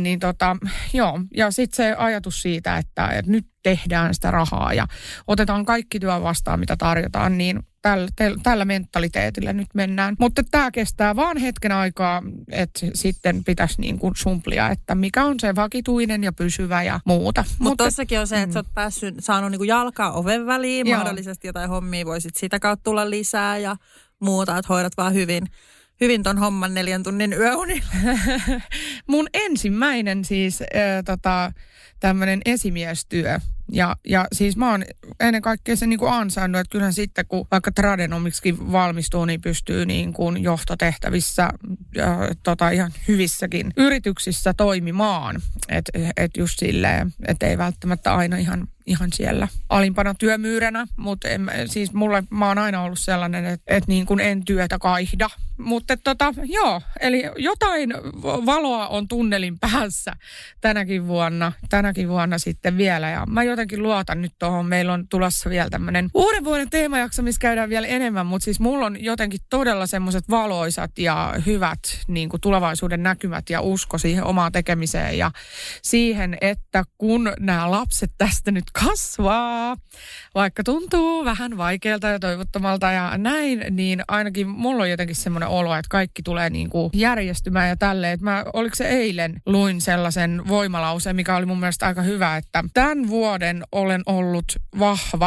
Joo. Ja sitten se ajatus siitä, että nyt tehdään sitä rahaa ja otetaan kaikki työ vastaan, mitä tarjotaan, niin tällä mentaliteetillä nyt mennään. Mutta tämä kestää vaan hetken aikaa, että sitten pitäisi niin kuin sumplia, että mikä on se vakituinen ja pysyvä ja muuta. Mutta tossakin on se, että sä oot saanut niin kuin jalkaa oven väliin, mahdollisesti jotain hommia voisit sitä kautta tulla lisää ja muuta, että hoidat vaan hyvin ton homman 4 tunnin yöunilla. Mun ensimmäinen siis tämmöinen esimiestyö. Ja siis mä oon ennen kaikkea sen niin kuin ansainnut, että kyllähän sitten kun vaikka tradenomiksikin valmistuu, niin pystyy niin kuin johtotehtävissä ihan hyvissäkin yrityksissä toimimaan. Että just silleen, että ei välttämättä aina ihan siellä alimpana työmyyränä, mutta siis mä oon aina ollut sellainen, että niin kuin en työtä kaihda. Mutta joo, eli jotain valoa on tunnelin päässä tänäkin vuonna sitten vielä. Ja mä jotenkin luotan nyt tuohon. Meillä on tulossa vielä tämmöinen uuden vuoden teemajakso, missä käydään vielä enemmän. Mutta siis mulla on jotenkin todella semmoiset valoisat ja hyvät niin kuin tulevaisuuden näkymät ja usko siihen omaan tekemiseen. Ja siihen, että kun nämä lapset tästä nyt kasvaa, vaikka tuntuu vähän vaikealta ja toivottomalta ja näin, niin ainakin mulla on jotenkin semmoinen olo, että kaikki tulee niin kuin järjestymään ja tälleen. Oliko se eilen luin sellaisen voimalauseen, mikä oli mun mielestä aika hyvä, että tämän vuoden olen ollut vahva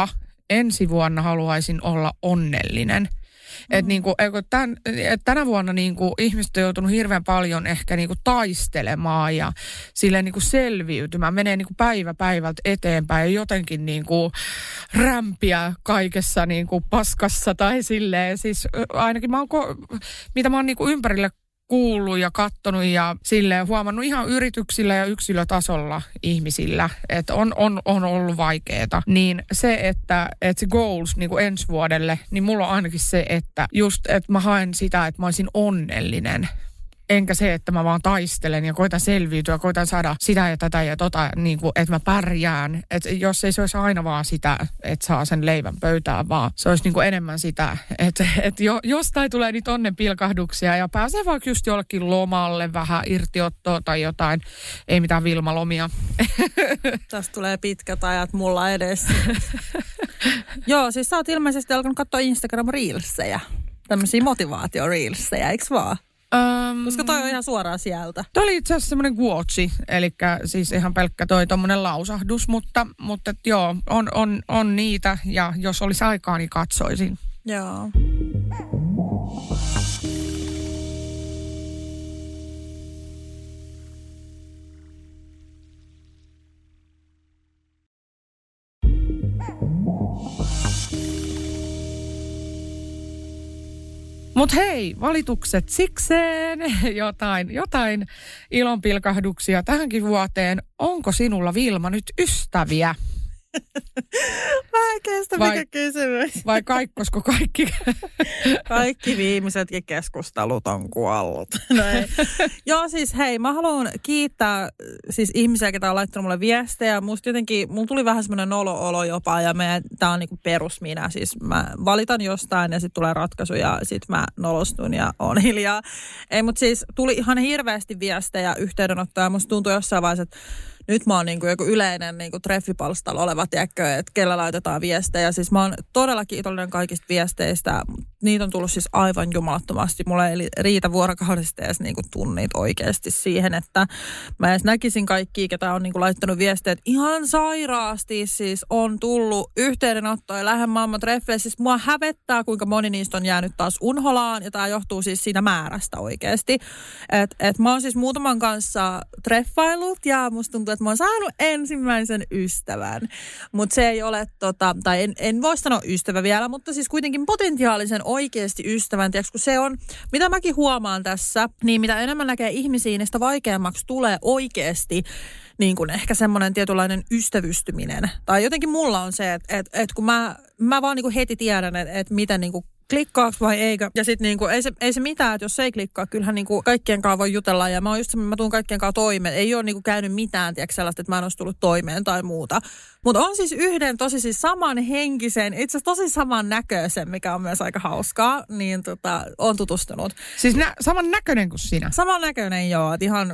ensi vuonna haluaisin olla onnellinen. Että niinku, tänä vuonna niinku ihmiset on joutunut hirveän paljon ehkä niinku taistelemaan ja silleen niinku selviytymään. Menee niinku päivä päivältä eteenpäin ja jotenkin niinku rämpiä kaikessa niinku paskassa tai silleen. Siis ainakin mitä mä oon niinku ympärille kuullut ja kattonut ja silleen huomannut ihan yrityksillä ja yksilötasolla ihmisillä, että on ollut vaikeeta. Niin se, että se goals niin kuin ensi vuodelle, niin mulla on ainakin se, että just, että mä haen sitä, että mä olisin onnellinen. Enkä se, että mä vaan taistelen ja koitan selviytyä, koitan saada sitä ja tätä ja tota, niin kuin, että mä pärjään. Että jos ei se olisi aina vaan sitä, että saa sen leivän pöytään, vaan se olisi niin kuin enemmän sitä, että jostain tulee niitä onnenpilkahduksia ja pääsee vaikka just jollekin lomalle vähän irtiottoa tai jotain. Ei mitään Vilma-lomia. Tästä tulee pitkät ajat mulla edessä. Joo, siis sä oot ilmeisesti alkanut katsoa Instagram-reelsejä. Tämmöisiä motivaatio-reelsejä, eikö vaan? Koska toi on ihan suoraan sieltä. Toi oli itse asiassa semmoinen guochi, eli siis ihan pelkkä toi tommonen lausahdus, mutta joo, on niitä ja jos olisi aikaa, niin katsoisin. Joo. Mut hei, valitukset sikseen, jotain ilonpilkahduksia tähänkin vuoteen. Onko sinulla, Vilma, nyt ystäviä? Mä en kestä mikä kysymys. Vai kaikkosko kaikki? Kaikki viimeisetkin keskustelut on kuollut. No ei. Joo, siis hei, mä haluan kiittää siis ihmisiä, ketä on laittanut mulle viestejä. Musta jotenkin, mulla tuli vähän semmoinen olo jopa ja tää on niinku perus minä. Siis mä valitan jostain ja sit tulee ratkaisu ja sit mä nolostun ja on hiljaa. Ei, mut siis tuli ihan hirveästi viestejä, yhteydenottoja. Musta tuntui jossain vaiheessa, että nyt mä oon niinku joku yleinen niinku treffipalstalla oleva, tiedätkö, että kellä laitetaan viestejä. Siis mä oon todella kiitollinen kaikista viesteistä. Niitä on tullut siis aivan jumalattomasti. Mulla ei riitä vuorokaudesta edes niinku tunnit oikeasti siihen, että mä edes näkisin kaikkia, ketä on niinku laittanut viestejä. Ihan sairaasti siis on tullut yhteydenottoja lähden maailman treffeille. Siis mua hävettää, kuinka moni niistä on jäänyt taas unholaan. Ja tää johtuu siis siitä määrästä oikeasti. Et mä oon siis muutaman kanssa treffailut ja musta tuntuu, että mä oon saanut ensimmäisen ystävän. Mutta se ei ole, tai en voi sanoa ystävä vielä, mutta siis kuitenkin potentiaalisen oikeasti ystävän. Tiedätkö, kun se on, mitä mäkin huomaan tässä, niin mitä enemmän näkee ihmisiä, niin sitä vaikeammaksi tulee oikeasti niin kuin ehkä semmoinen tietynlainen ystävystyminen. Tai jotenkin mulla on se, että kun mä vaan niin kuin heti tiedän, että miten niin kuin klikkaaks vai eikö. Ja sitten niinku, ei se mitään, että jos se ei klikkaa, kyllähän niinku kaikkien kanssa voi jutella. Ja mä oon just mä tuun kaikkien kanssa toimeen. Ei ole niinku käynyt mitään, tiedätkö, sellaista, että mä en olisi tullut toimeen tai muuta. Mutta on siis yhden tosi siis samanhenkisen, itse asiassa tosi saman näköisen, mikä on myös aika hauskaa, niin on tutustunut. Siis saman näköinen kuin sinä? Saman näköinen, joo.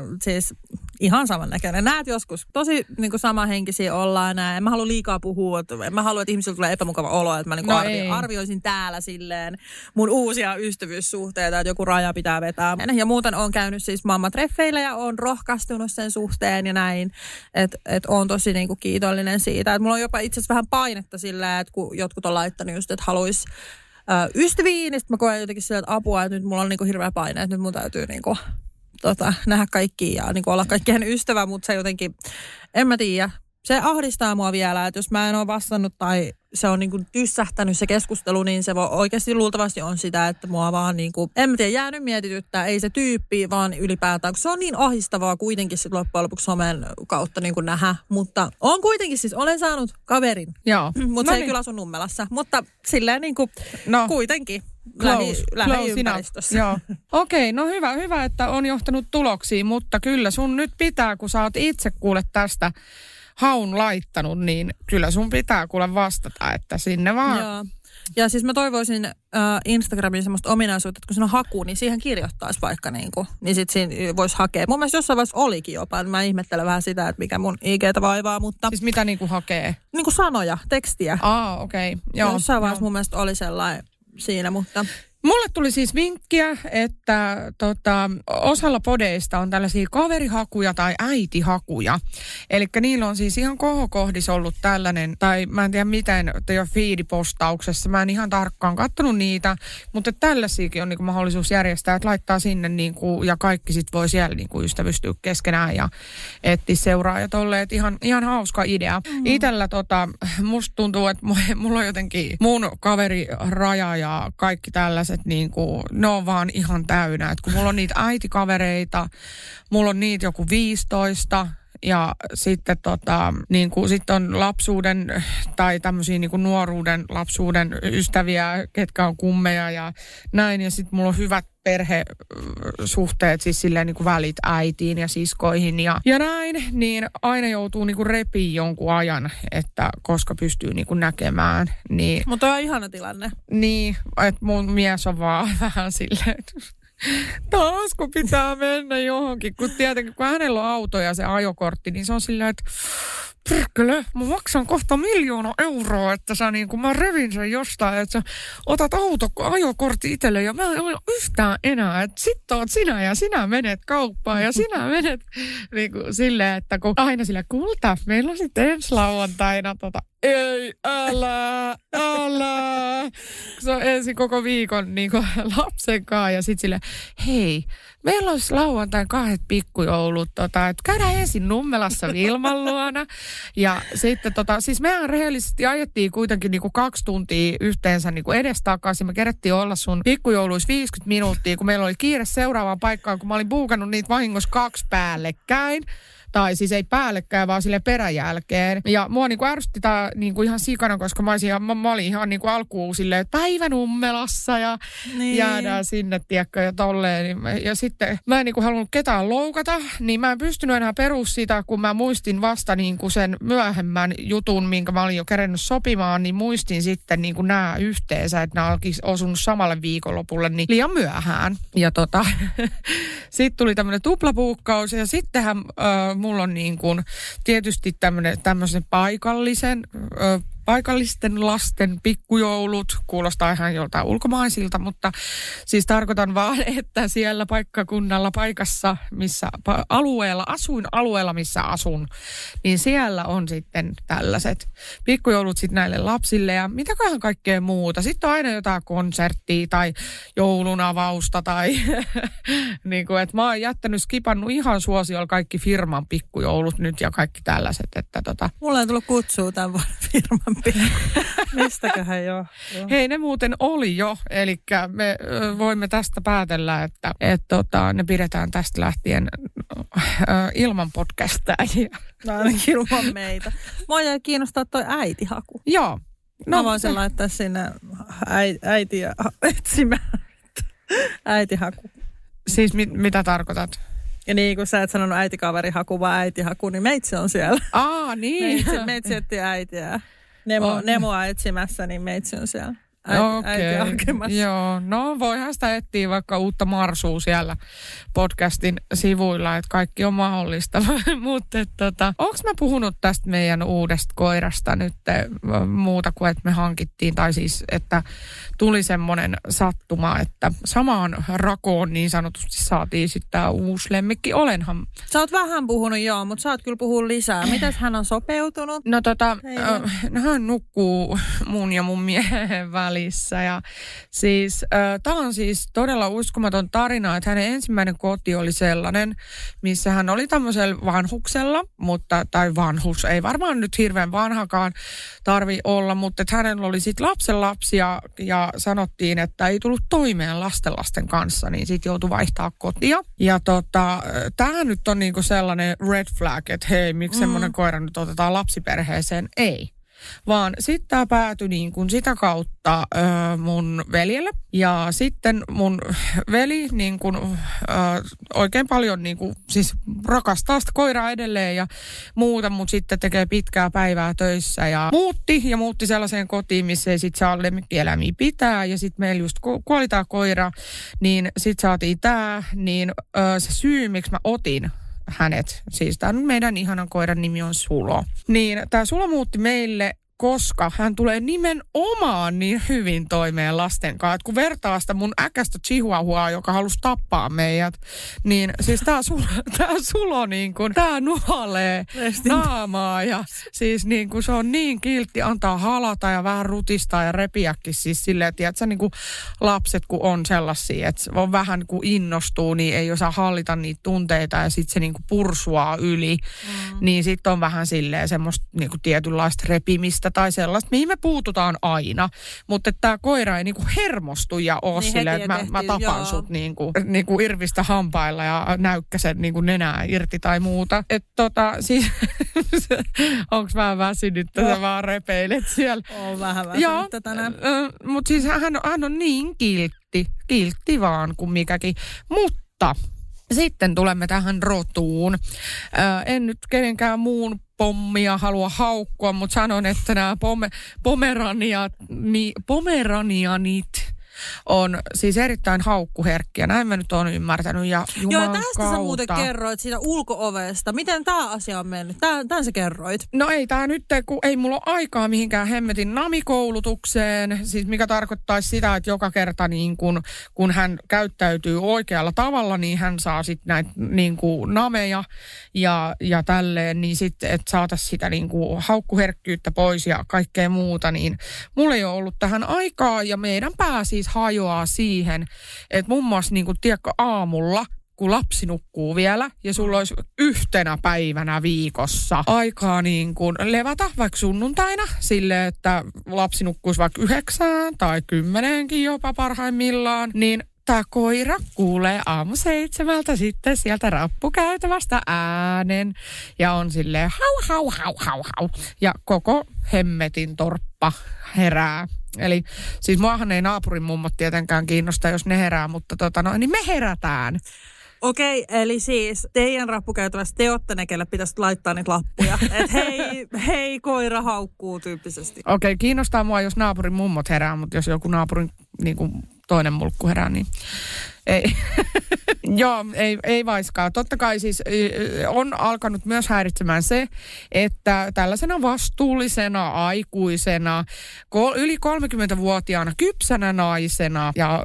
Ihan saman näköinen. Näet joskus. Tosi niinku samanhenkisiä ollaan näin. En mä halua liikaa puhua. En mä halua, että ihmisillä tulee epämukava olo, että mä niinku arvioisin täällä silleen mun uusia ystävyyssuhteita, että joku raja pitää vetää. Ja muuten on käynyt siis mammatreffeillä ja on rohkaistunut sen suhteen ja näin. Että on tosi niinku kiitollinen siitä. Että mulla on jopa itse asiassa vähän painetta silleen, että kun jotkut on laittanut just, että haluaisi ystäviin, niin sitten mä koen jotenkin silleen, että apua, että nyt mulla on niinku hirveä paine, että nyt mun täytyy niinku nähdä kaikki ja niinku olla kaikkien ystävä, mutta se jotenkin, en mä tiedä. Se ahdistaa mua vielä, että jos mä en ole vastannut tai se on niinku tyssähtänyt se keskustelu, niin se voi oikeasti luultavasti on sitä, että mua vaan niinku, en mä tiedä, jäänyt mietityttää, ei se tyyppi, vaan ylipäätään, kun se on niin ahdistavaa kuitenkin sit loppujen lopuksi somen kautta niinku nähdä, mutta on kuitenkin siis, olen saanut kaverin, mutta se ei kyllä asu Nummelassa, mutta silleen niinku kuitenkin. Lähiympäristössä. Joo. Okei, no hyvä, että on johtanut tuloksiin, mutta kyllä sun nyt pitää, kun sä oot itse kuule tästä haun laittanut, niin kyllä sun pitää kuule vastata, että sinne vaan. Joo. Ja siis mä toivoisin Instagramiin semmoista ominaisuutta, että kun siinä on haku, niin siihen kirjoittaisi vaikka niin sit siinä voisi hakea. Mun mielestä jossain vaiheessa olikin jopa. Mä ihmettelen vähän sitä, että mikä mun IG:tä vaivaa, mutta... Siis mitä niinku hakee? Niinku sanoja, tekstiä. Okei. Joo. Jossain vaiheessa mun mielestä oli sellainen siinä, mutta... Mulle tuli siis vinkkiä, että osalla podeista on tällaisia kaverihakuja tai äitihakuja. Eli niillä on siis ihan kohokohdissa ollut tällainen, tai mä en tiedä miten teidän feed-postauksessa, mä en ihan tarkkaan katsonut niitä, mutta tällaisiakin on niin kuin mahdollisuus järjestää, että laittaa sinne niin kuin, ja kaikki sit voi siellä niin kuin ystävystyä keskenään ja etsiä seuraajat olleet. Ihan hauska idea. Itellä musta tuntuu, että mulla on jotenkin mun kaveriraja ja kaikki tällaiset, niin kuin, ne on vaan ihan täynnä. Et kun mulla on niitä äitikavereita, mulla on niitä joku 15 ja sitten niin kuin, sit on lapsuuden tai tämmöisiä niin kuin nuoruuden, lapsuuden ystäviä, ketkä on kummeja ja näin. Ja sitten mulla on hyvät perhesuhteet, siis silleen niin kuin välit äitiin ja siskoihin ja näin, niin aina joutuu niin kuin repiin jonkun ajan, että koska pystyy niin kuin näkemään. Niin, mutta on ihana tilanne. Niin, että mun mies on vaan vähän silleen, taas kun pitää mennä johonkin, kun tietenkin kun hänellä on auto ja se ajokortti, niin se on silleen, että perkele, mä maksan kohta 1 000 000 €, että sä niin kun mä revin sen jostain, että sä otat ajokortti itselle ja mä en ole yhtään enää, että sit oot sinä ja sinä menet kauppaan ja sinä menet niin kuin silleen, että kun aina sillä kulta, meillä on sitten ensi lauantaina ei, älä. Se on ensin koko viikon niin kuin lapsen kanssa ja sitten silleen, hei, meillä olisi lauantain 2 pikkujoulut, että käydään ensin Nummelassa Vilman luona. Ja sitten siis mehän rehellisesti ajettiin kuitenkin niinku 2 tuntia yhteensä niinku edestakaisin. Me kerettiin olla sun pikkujouluissa 50 minuuttia, kun meillä oli kiire seuraavaan paikkaan, kun mä olin buukannut niitä vahingossa 2 päällekkäin. Tai siis ei päällekkäin, vaan sille peräjälkeen. Ja mua niinku ärsytti tää niinku ihan sikana, koska mä olin ihan niinku alkuun silleen, että päivä Nummelassa ja niin. Jäädään sinne, tiedätkö, ja tolleen. Ja sitten mä en niinku halunnut ketään loukata, niin mä en pystynyt enää perus sitä, kun mä muistin vasta niinku sen myöhemmän jutun, minkä mä olin jo kerennyt sopimaan, niin muistin sitten niinku nää yhteensä, että nämä olisivat osunut samalle viikonlopulle niin liian myöhään. Ja sitten tuli tämmöinen tuplapuukkaus ja sittenhän mulla on niin kuin tietysti tämmöisen paikallisten lasten pikkujoulut, kuulostaa ihan joltain ulkomaisilta, mutta siis tarkoitan vaan, että siellä paikkakunnalla, paikassa, missä asuinalueella, missä asun, niin siellä on sitten tällaiset pikkujoulut sitten näille lapsille ja mitäköhän kaikkea muuta. Sitten on aina jotain konserttia tai joulunavausta tai niin kuin, että mä oon skipannut ihan suosiolla kaikki firman pikkujoulut nyt ja kaikki tällaiset, että Mulla on tullut kutsua tämän vuoden firman. Mistäköhän jo? Hei, ne muuten oli jo, eli me voimme tästä päätellä, että ne pidetään tästä lähtien ilman podcastajia. No ainakin ilman meitä. Mua jäi kiinnostaa toi äitihaku. Joo. Mä voisin laittaa sinne äitiä etsimään. Äitihaku. Siis mitä tarkoitat? Ja niin, kun sä et sanonut äitikaverihaku, vaan äitihaku, niin meitsi on siellä. Niin. Meitsi etti äitiä. Nemoa etsimässä, niin meitsi on siellä. Äiti hakemassa. Joo, no voihan sitä etsiä vaikka uutta marsua siellä podcastin sivuilla, että kaikki on mahdollista. Mutta onko mä puhunut tästä meidän uudesta koirasta nyt muuta kuin, että me hankittiin, tai siis, että tuli semmoinen sattuma, että samaan rakoon niin sanotusti saatiin sitten tämä uusi lemmikki. Olenhan. Sä oot vähän puhunut, joo, mutta sä oot kyllä puhunut lisää. Mitäs hän on sopeutunut? No hän nukkuu mun ja mun miehen välissä. Ja siis tämä on siis todella uskomaton tarina, että hänen ensimmäinen koti oli sellainen, missä hän oli tämmöisellä vanhuksella, tai vanhus, ei varmaan nyt hirveän vanhakaan tarvi olla, mutta että hänellä oli sitten lapsenlapsia ja sanottiin, että ei tullut toimeen lasten kanssa, niin sitten joutui vaihtaa kotia. Ja tämä nyt on niinku sellainen red flag, että hei, miksi semmoinen koira nyt otetaan lapsiperheeseen? Ei. Vaan sitten tämä päätyi niin kuin sitä kautta mun veljelle. Ja sitten mun veli niin kuin, oikein paljon niin kuin, siis rakastaa sitä koiraa edelleen ja muuta, mutta sitten tekee pitkää päivää töissä. Ja muutti sellaiseen kotiin, missä ei sitten saa lemmikkieläimiä pitää. Ja sitten meillä just kuoli tämä koira, niin sitten saatiin tämä. Niin se syy, miksi mä otin hänet, siis tämä meidän ihanan koiran nimi on Sulo. Niin tämä Sulo muutti meille, koska hän tulee nimenomaan niin hyvin toimeen lasten kanssa. Että kun vertaa sitä mun äkästä chihuahuaa, joka halusi tappaa meidät, niin siis tää Sulo niin kuin, tää nuolee naamaa ja siis niin kuin se on niin kiltti, antaa halata ja vähän rutistaa ja repiäkin siis silleen, että tiedätkö, niin kuin lapset kun on sellaisia, että on vähän kun innostuu, niin ei osaa hallita niitä tunteita ja sitten se niin kuin pursuaa yli, niin sitten on vähän silleen semmoista niin kuin tietynlaista repimistä tai sellaista, mihin me puututaan aina. Mutta tämä koira ei niinku hermostu ja ole niin silleen, että mä tapan sut niinku irvistä hampailla ja näykkäsen niinku nenää irti tai muuta. Että siis, onks vähän väsynyt, että sä vaan repeilet siellä? On vähän väsynyt tänään. Mutta siis hän on niin kiltti vaan kuin mikäkin. Mutta sitten tulemme tähän rotuun. En nyt kenenkään muun pommia halua haukkua, mutta sanon, että nämä pomeranianit on siis erittäin haukkuherkkiä. Näin mä nyt oon ymmärtänyt. Ja joo, tästä sä muuten kerroit siitä ulko-ovesta. Miten tämä asia on mennyt? Tämän sä kerroit. No ei tää nyt, kun ei mulla ole aikaa mihinkään hemmetin namikoulutukseen. Siis mikä tarkoittaisi sitä, että joka kerta niin kun hän käyttäytyy oikealla tavalla, niin hän saa sitten näitä niin kuin nameja ja tälleen. Niin sitten, että saataisiin sitä niin kuin haukkuherkkyyttä pois ja kaikkea muuta. Niin mulla ei ole ollut tähän aikaa ja meidän pää siis hajoaa siihen, että muun muassa niin kuin, tiedätkö, aamulla, kun lapsi nukkuu vielä ja sulla olisi yhtenä päivänä viikossa aikaa niin kuin levätä vaikka sunnuntaina silleen, että lapsi nukkuisi vaikka 9 tai 10 jopa parhaimmillaan, niin tämä koira kuulee aamu 7 sitten sieltä rappukäytävästä äänen ja on silleen hau. Ja koko hemmetin torppa herää. Eli siis muahan ei naapurin mummot tietenkään kiinnosta, jos ne herää, mutta niin me herätään. Okei, eli siis teidän rappukäytävässä te ootte ne, kelle pitäisi laittaa niitä lappuja. Että hei, koira haukkuu tyyppisesti. Okei, kiinnostaa mua, jos naapurin mummot herää, mutta jos joku naapurin niin kuin toinen mulkku herää, niin ei. Joo, ei vaiskaan. Totta kai siis on alkanut myös häiritsemään se, että tällaisena vastuullisena, aikuisena, yli 30-vuotiaana, kypsänä naisena ja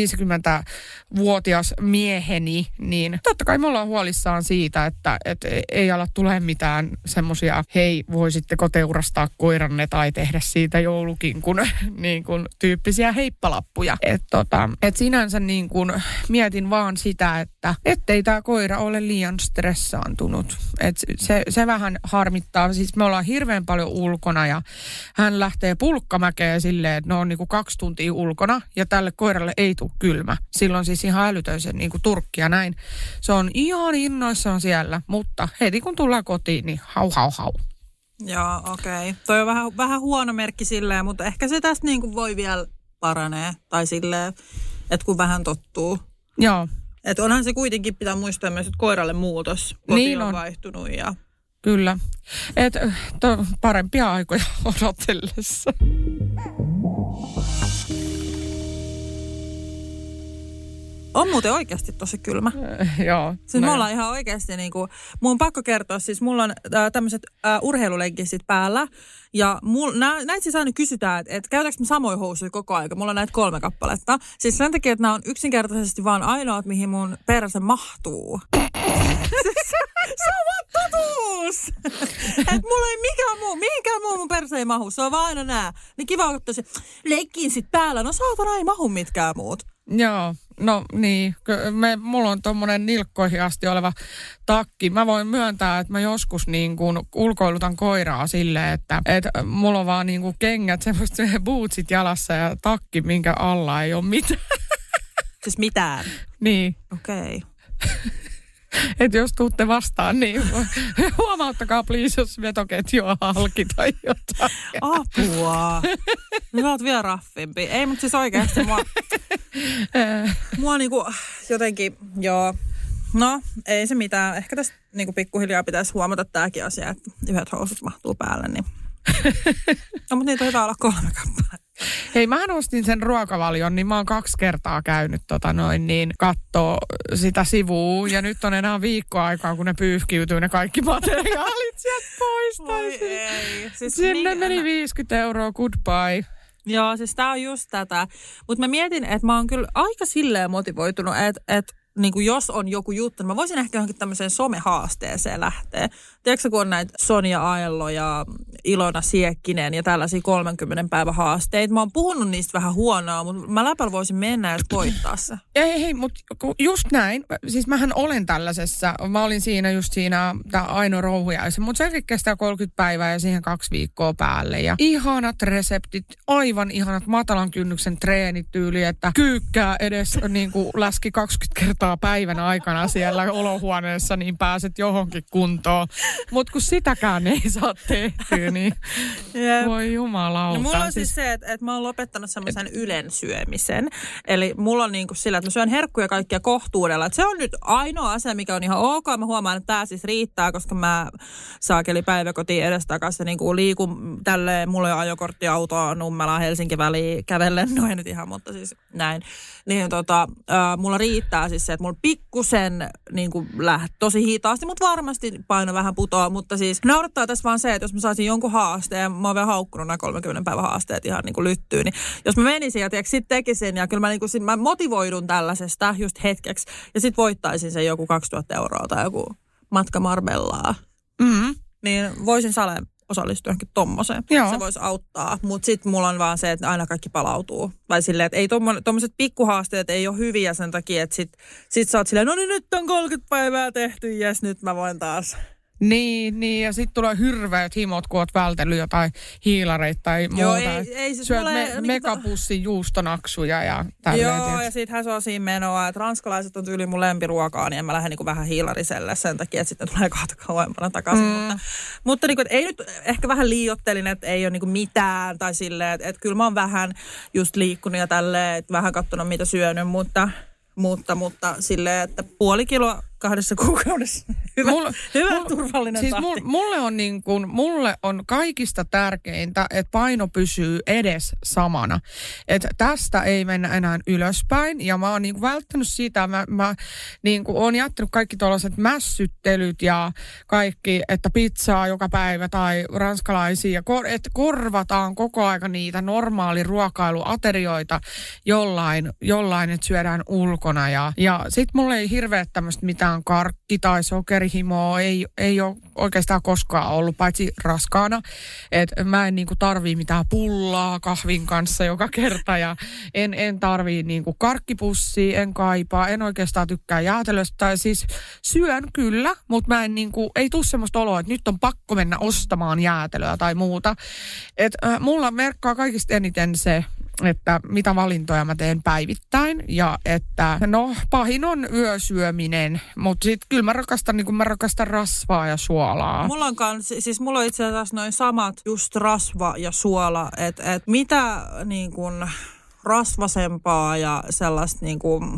50-vuotias mieheni, niin totta kai me ollaan huolissaan siitä, että ei ala tule mitään semmoisia, hei, voisitteko teurastaa koiranne tai tehdä siitä joulukinkun niin kuin tyyppisiä heippalappuja. Et sinänsä niin kuin mietin vaan sitä, että ettei tämä koira ole liian stressaantunut. Et se vähän harmittaa. Siis me ollaan hirveän paljon ulkona ja hän lähtee pulkkamäkeen silleen, että ne on niinku 2 tuntia ulkona ja tälle koiralle ei tule kylmä. Silloin siis ihan älytön se niinku turkki ja näin. Se on ihan innoissaan siellä, mutta heti kun tullaan kotiin, niin hau. Joo, okei. Toi on vähän huono merkki silleen, mutta ehkä se tästä niinku voi vielä paranee. Tai silleen, että kun vähän tottuu. Joo. Että onhan se kuitenkin, pitää muistaa myös, että koiralle muutos. Koti niin on vaihtunut ja... Kyllä. Että parempia aikoja odotellessa. On muuten oikeasti tosi kylmä. Joo. Siis me ollaan ihan oikeasti niinku, mun on pakko kertoa, siis mulla on tämmöiset urheilulenkkisit päällä. Ja näitä siis aina kysytään, että käytätkö me samoja housuja koko ajan. Mulla on näitä 3 kappaletta. Siis sen takia, että nämä on yksinkertaisesti vaan ainoat, mihin mun perse mahtuu. Se on vaan totuus! Että mulla ei mihinkään muu mun perse ei mahu. Se on vaan aina nää. Niin kiva ottaa se leikkiin sit päällä. No saatana ei mahu mitkään muut. Joo, no niin. Mulla on tommonen nilkkoihin asti oleva takki. Mä voin myöntää, että mä joskus niin kuin ulkoilutan koiraa silleen, että mulla on vaan niin kuin kengät, semmoiset bootsit jalassa ja takki, minkä alla ei ole mitään. Siis mitään? Niin. Okei. Että jos tuutte vastaan, niin huomauttakaa please, jos vetoketju on halki tai jotain. Apua. Nyt oot vielä raffimpi. Ei, mutta siis oikeasti mua niinku jotenkin, joo. No, ei se mitään. Ehkä tästä niinku pikkuhiljaa pitäisi huomata tääkin asia, että 1 housut mahtuu päälle, niin... No, mutta niitä on hyvä olla 3 kappaletta. Hei, mä ostin sen ruokavalion, niin mä oon 2 kertaa käynyt kattoo sitä sivua. Ja nyt on enää viikkoaikaa, kun ne pyyhkiytyy ne kaikki materiaalit sieltä pois. Siis sinne meni 50 €, goodbye. Joo, siis tää on just tätä. Mutta mä mietin, että mä oon kyllä aika silleen motivoitunut, että niin kuin jos on joku juttu, niin mä voisin ehkä johonkin tämmöiseen somehaasteeseen lähteä. Tiedätkö, kun on näitä Sonja Aello ja Ilona Siekkinen ja tällaisia 30 päivän haasteita. Mä oon puhunut niistä vähän huonoa, mutta mä läpällä voisin mennä ja koittaa se. Hei, mutta just näin. Siis mähän olen tällaisessa. Mä olin siinä tää Aino Rouhiaisen, mutta sekin kestää 30 päivää ja siihen 2 viikkoa päälle. Ja ihanat reseptit, aivan ihanat matalan kynnyksen treenityyli, että kyykkää edes niin kuin läski 20 kertaa päivän aikana siellä olohuoneessa, niin pääset johonkin kuntoon. Mutta kun sitäkään ei saa tehtyä, niin voi jumalauta. No, mulla on siis se, että mä oon lopettanut semmoisen ylensyömisen. Eli mulla on niin kuin sillä, että mä syön herkkuja kaikkia kohtuudella. Et se on nyt ainoa asia, mikä on ihan ok. Mä huomaan, että tää siis riittää, koska mä saakeli päiväkotiin edestakaisin niin kuin liikun tälleen. Mulla on ajokorttiautoa Nummelaan Helsinki väliin kävellen. No ei nyt ihan, mutta siis näin. Niin mulla riittää siis se, että mulla pikkusen niin kuin tosi hitaasti, mutta varmasti paino vähän putoaa. Mutta siis naurattaa tässä vaan se, että jos mä saisin jonkun haasteen, ja mä oon vielä haukkunut nämä 30 päivän haasteet ihan niin kuin lyttyyn, niin jos mä menisin ja sitten tekisin, ja kyllä mä motivoidun tällaisesta just hetkeksi, ja sitten voittaisin sen joku 2000 € tai joku matka Marbellaa, niin voisin Sale osallistua johonkin tommoseen. Joo. Se voisi auttaa, mutta sitten mulla on vaan se, että aina kaikki palautuu. Vai silleen, että ei tommoset pikkuhaasteet ei ole hyviä sen takia, että sit sä oot silleen, no niin nyt on 30 päivää tehty, jes nyt mä voin taas. Niin, ja sitten tulee hirveät himot, kun oot vältellyt jotain hiilareita tai muuta. Joo, ei siis syöt megapussin juustonaksuja ja tälleen. Joo, ja siitähän se on siinä menoa, että ranskalaiset on tyyli mun lempiruokaa, niin mä lähden niinku vähän hiilariselle sen takia, että sitten tulee kohta kauempana takaisin. Mutta niinku, ei nyt, ehkä vähän liioittelin, että ei ole niinku mitään, tai silleen, että kyllä mä oon vähän just liikkunut ja tälleen, että vähän katsonut mitä syönyt, mutta silleen, että 0,5 kiloa 2 kuukaudessa. Hyvä turvallinen siis tahti. Mulle on kaikista tärkeintä, että paino pysyy edes samana. Että tästä ei mennä enää ylöspäin. Ja mä oon niin kuin välttänyt sitä, mä niin kuin oon jättänyt kaikki tuollaiset mässyttelyt ja kaikki, että pizzaa joka päivä tai ranskalaisia. Että korvataan koko aika niitä normaali ruokailuaterioita jollain, että syödään ulkona. Ja sit mulla ei hirveä tämmöistä mitään karkki- tai sokerihimoa ei ole oikeastaan koskaan ollut, paitsi raskaana. Että mä en niinku tarvii mitään pullaa kahvin kanssa joka kerta ja en tarvii niinku karkkipussia, en kaipaa, en oikeastaan tykkää jäätelöstä. Tai siis syön kyllä, mutta mä en ei tule semmoista oloa, että nyt on pakko mennä ostamaan jäätelöä tai muuta. Että mulla merkkaa kaikista eniten se, että mitä valintoja mä teen päivittäin ja että pahin on yösyöminen, mutta sitten kyllä mä rakastan rasvaa ja suolaa. Mulla on itse asiassa noin samat just rasva ja suola, että mitä niin kuin rasvasempaa ja sellaista niin kuin,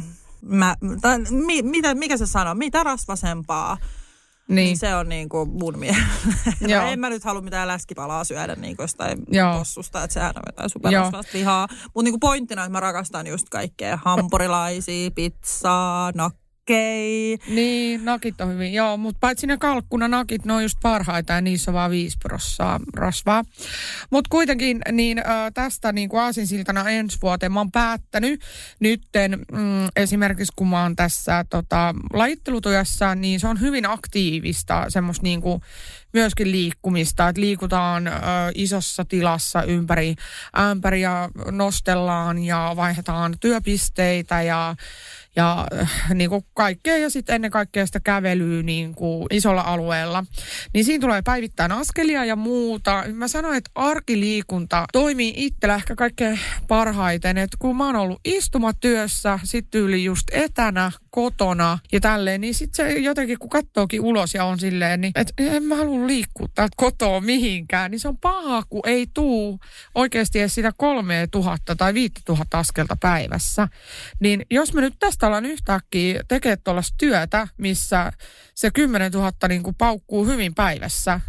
mikä se sanoo, mitä rasvasempaa. Niin se on niin kuin mun mielestä. En mä nyt halua mitään läskipalaa syödä niin kuin jostain possusta, että sehän on jotain superrasvasta lihaa. Mutta niin kuin pointtina, että mä rakastan just kaikkea hampurilaisia, pizzaa, nakkeja. Niin, nakit on hyvin. Joo, mutta paitsi ne kalkkunanakit, ne on just parhaita ja niissä on vaan 5% rasvaa. Mutta kuitenkin niin tästä niin kuin aasinsiltana ensi vuoteen mä oon päättänyt nytten esimerkiksi kun mä oon tässä lajittelutyössä, niin se on hyvin aktiivista semmoista niin kuin myöskin liikkumista, että liikutaan isossa tilassa ympäri ämpäriä, nostellaan ja vaihdetaan työpisteitä ja niin kuin kaikkea ja sitten ennen kaikkea sitä kävelyä niin kuin isolla alueella. Niin siinä tulee päivittäin askelia ja muuta. Mä sanoin, että arkiliikunta toimii itsellä ehkä kaikkein parhaiten, että kun mä oon ollut istumatyössä, sitten yli just etänä, kotona ja tälleen, niin sitten se jotenkin kun katsookin ulos ja on silleen, niin että en mä halua liikkua täältä kotoa mihinkään, niin se on paha, kun ei tuu oikeasti edes sitä 3000 tai 5000 askelta päivässä. Niin jos me nyt tästä ollaan yhtäkkiä tekemään tuollaista työtä, missä se 10 000 niin kuin paukkuu hyvin päivässä,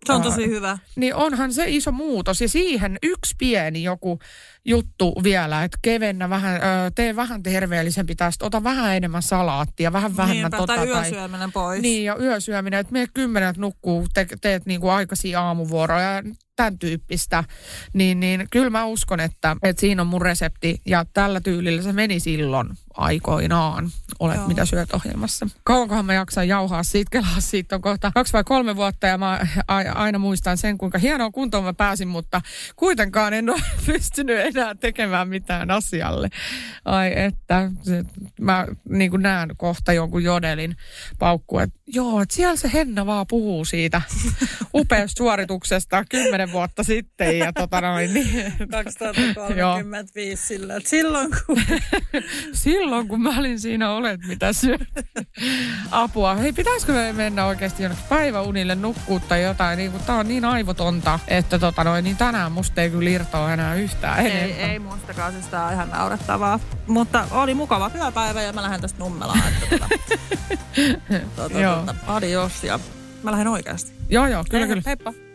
Se on tosi hyvä. Niin onhan se iso muutos. Ja siihen yksi pieni joku juttu vielä, että kevennä vähän, tee vähän terveellisempi tästä, ota vähän enemmän salaattia, vähän vähemmän tai yösyöminen pois. Niin, ja yösyöminen, että mene 10 nukkuu, teet niinku aikaisia aamuvuoroja, tämän tyyppistä. Niin kyllä mä uskon, että siinä on mun resepti, ja tällä tyylillä se meni silloin aikoinaan. Olet mitä syöt ohjelmassa. Kauankohan mä jaksan jauhaa siitä, kelaa siitä on kohta 2 vai 3 vuotta, ja mä aina muistan sen, kuinka hienoa kuntoon mä pääsin, mutta kuitenkaan en ole pystynyt enää tekemään mitään asialle. Ai että, mä niin kuin näen kohta jonkun jodelin paukkuu, että joo, että siellä se Henna vaan puhuu siitä upeasta suorituksesta 10 vuotta sitten, ja niin. 2035 sillä, että silloin kun mä olin siinä olet, mitä syöt. Apua. Hei, pitäisikö me mennä oikeasti jonnekin päiväunille nukkuu tai jotain, niin kun tää on niin aivotonta, että niin tänään musta ei kyllä irtoa enää yhtään enemmän. Ei mustakaan, siis tää on ihan naurettavaa. Mutta oli mukava työpäivä ja mä lähden tästä Nummelaan, että adios ja mä lähden oikeasti. Joo, kyllä. Heippa.